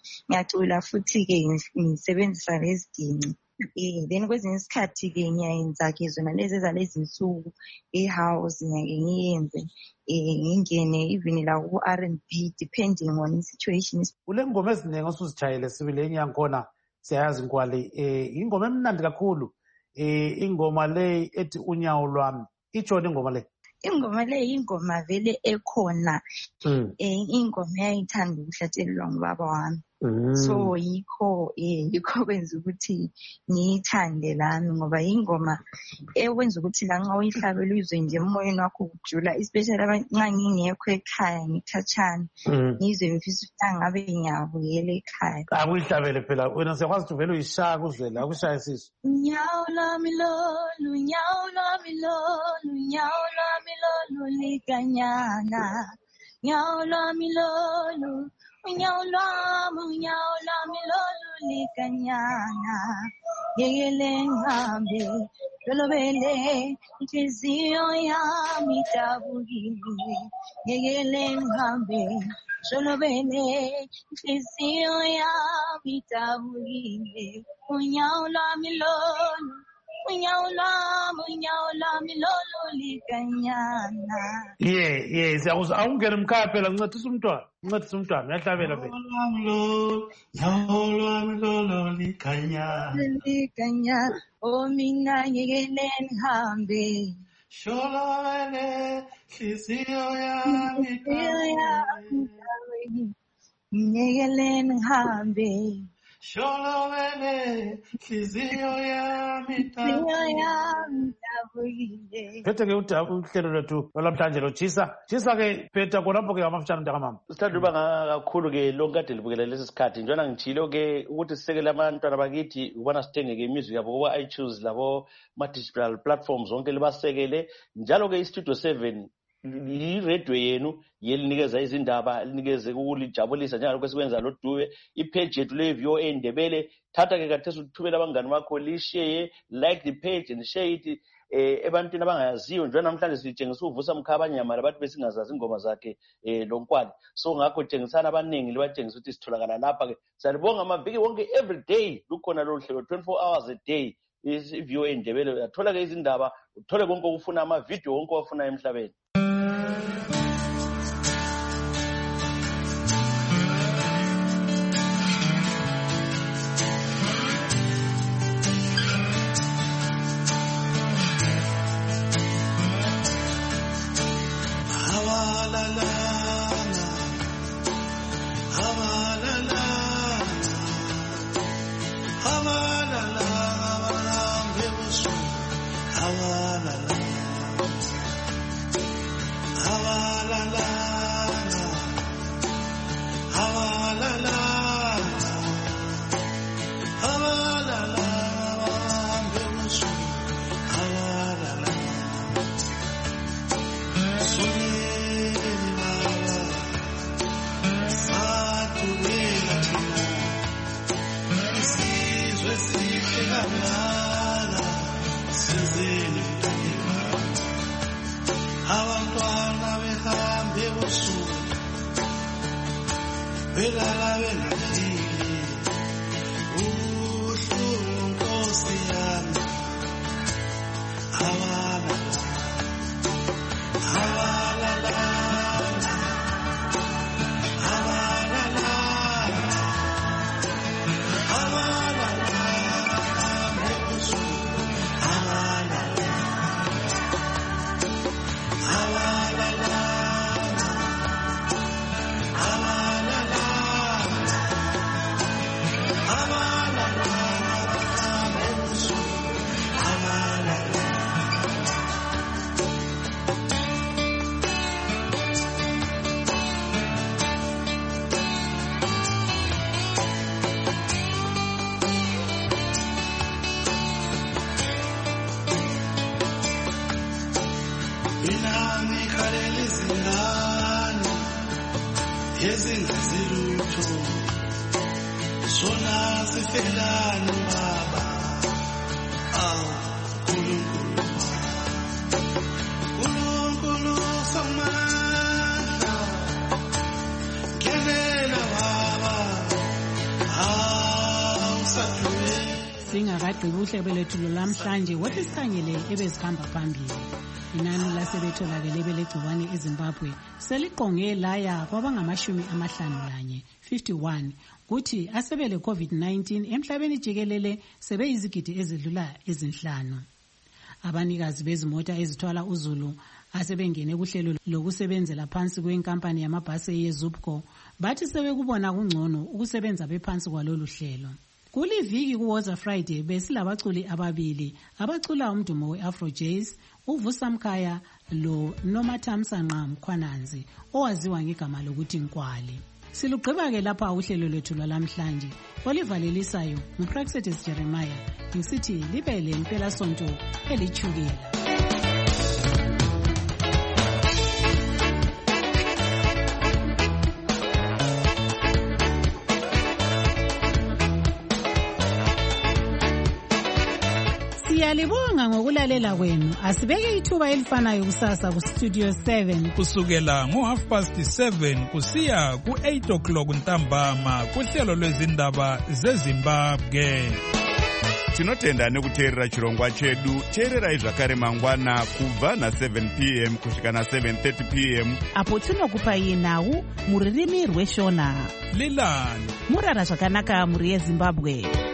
ngiyacula futhi-ke ngisebenzisa leziginci. Eh then kwezinye isikhathi-ke ngiyayenza-ke zona lezi ezalezi nsuku i-house ngiyake ngiyenze eh ngingene even la ku-R and B depending on situation. Kule ngoma eziningi osuzijayele sibile enye yankhona siyayazi Nkwali eh ingoma emnandi kakhulu eh ingoma le ethi unyawo lwami itshona ingoma le. Ingoma le ingoma vele ekhona eh ingoma yayithanda ukuhlatshelwa ngubaba wami. So yikho eh yikho kwenza ukuthi ngiyithande lami ngoba ingoma ekwenza ukuthi la nxa uyihlabela uyizwe nje emoyeni wakho ukujula, especially nxa ngingekho ekhaya ngikhatshana ngizwe ngifisa ukuthi ngabe ngiyabuyela ekhaya. Akuyihlabele phela wena siyakwazi ukuthi vele uyishaya kuzwela akushaye siso. Unyawo lwami lolu, unyawo lwami lolu, unyawo lwami lolu likanyana, unyawo lwami lolu, unyawo lwami, unyawo lwami lolu likanyana, yekele ngihambe lolobele inhliziyo yami idabukile, yekele ngihambe lolobele inhliziyo yami idabukile, unyawo lwami lolu, unyawo lwami, unyawo lwami lolu likanyana. Yeah, yeah, siyakuzwa awungena emkhaya phela ngincedisa umntwana, ngincedisa umntwana uyahlabela phela. Unyawo lwami lolu likanyana, likanyana, oh mina ngekele ngihambe sholobele inhliziyo yami idabukile, ngekele ngihambe sholobele inhliziyo yami idabukile. Phethe ke uhlelo lwethu lwamhlanje lotshisa tshisa ke phetha khonapho ke amafutshane mntakamama. Sithanda uba kakhulu ke lonke kade libukele lesi sikhathi njena ngitshilo ke ukuthi sisekele abantwana bakithi ubona sithenge ke imiziki yabo kuba iTunes labo ma-digital platforms zonke libasekele njalo ke iStudio seven i-radio yenu yelinikeza izindaba elinikeze ukulijabulisa njengalokho esikwenza lo Dube ipage yethu le V O A Ndebele. Thatha ke kathesi uthubela abangani bakho lishare, like the page and share it eh ebantwini abangayaziyo njalo namhlanje sitshengisa uvusa mkhabanya mara abantu besingazazi ingoma zakhe eh lo Nkwali. So ngakho tshengisana abaningi libatshengisa ukuthi sitholakala lapha ke. Siyabonga amaviki wonke every day lukhona lo hlelo twenty-four hours a day is V O A Ndebele. Uyathola ke izindaba, uthole konke ukufuna ama video wonke wafuna emhlabeni. siyagqiba uhlelo lethu lwamhlanje wothi sikhangele ebezihamba phambili. Inani lasebetholakele belegciwane eZimbabwe seliqonge laya kwabangamashumi amahlanu lanye fifty-one kuthi asebele COVID nineteen emhlabeni jikelele sebeyizigidi ezidlula ezinhlanu. Abanikazi bezimota ezithwala uzulu asebengene kuhlelo lokusebenzela phansi kwenkampani yamabhasi yeZUPCO bathi sebekubona kungcono ukusebenza bephansi kwalolu hlelo. Kuliviki kuWoza Friday besilabaculi ababili abacula umdumo we-Afro Jazz, uVusa Mkhaya lo Nomathamsanqa Mkhwananzi owaziwa ngegama lokuthi Nkwali. Silugqiba-ke lapha uhlelo lwethu lwalamhlanje olivalelisayo nguPraxetis Jeremiah ngisithi libe le mpelasonto elichukela. Siyalibonga ngokulalela kwenu. Asibeke ithuba elifanayo kusasa ku Studio seven kusukela ngo half past seven kusiya ku eight o'clock ntambama kuhlelo lwezindaba zeZimbabwe. Tinotenda nekuteerera chirongwa chedu. Teererai zvakare mangwana kubva na seven p m kusvika na seven thirty p m apo tinokupai nhau muririmi rweshona. Lilani murara zvakanaka muri yeZimbabwe.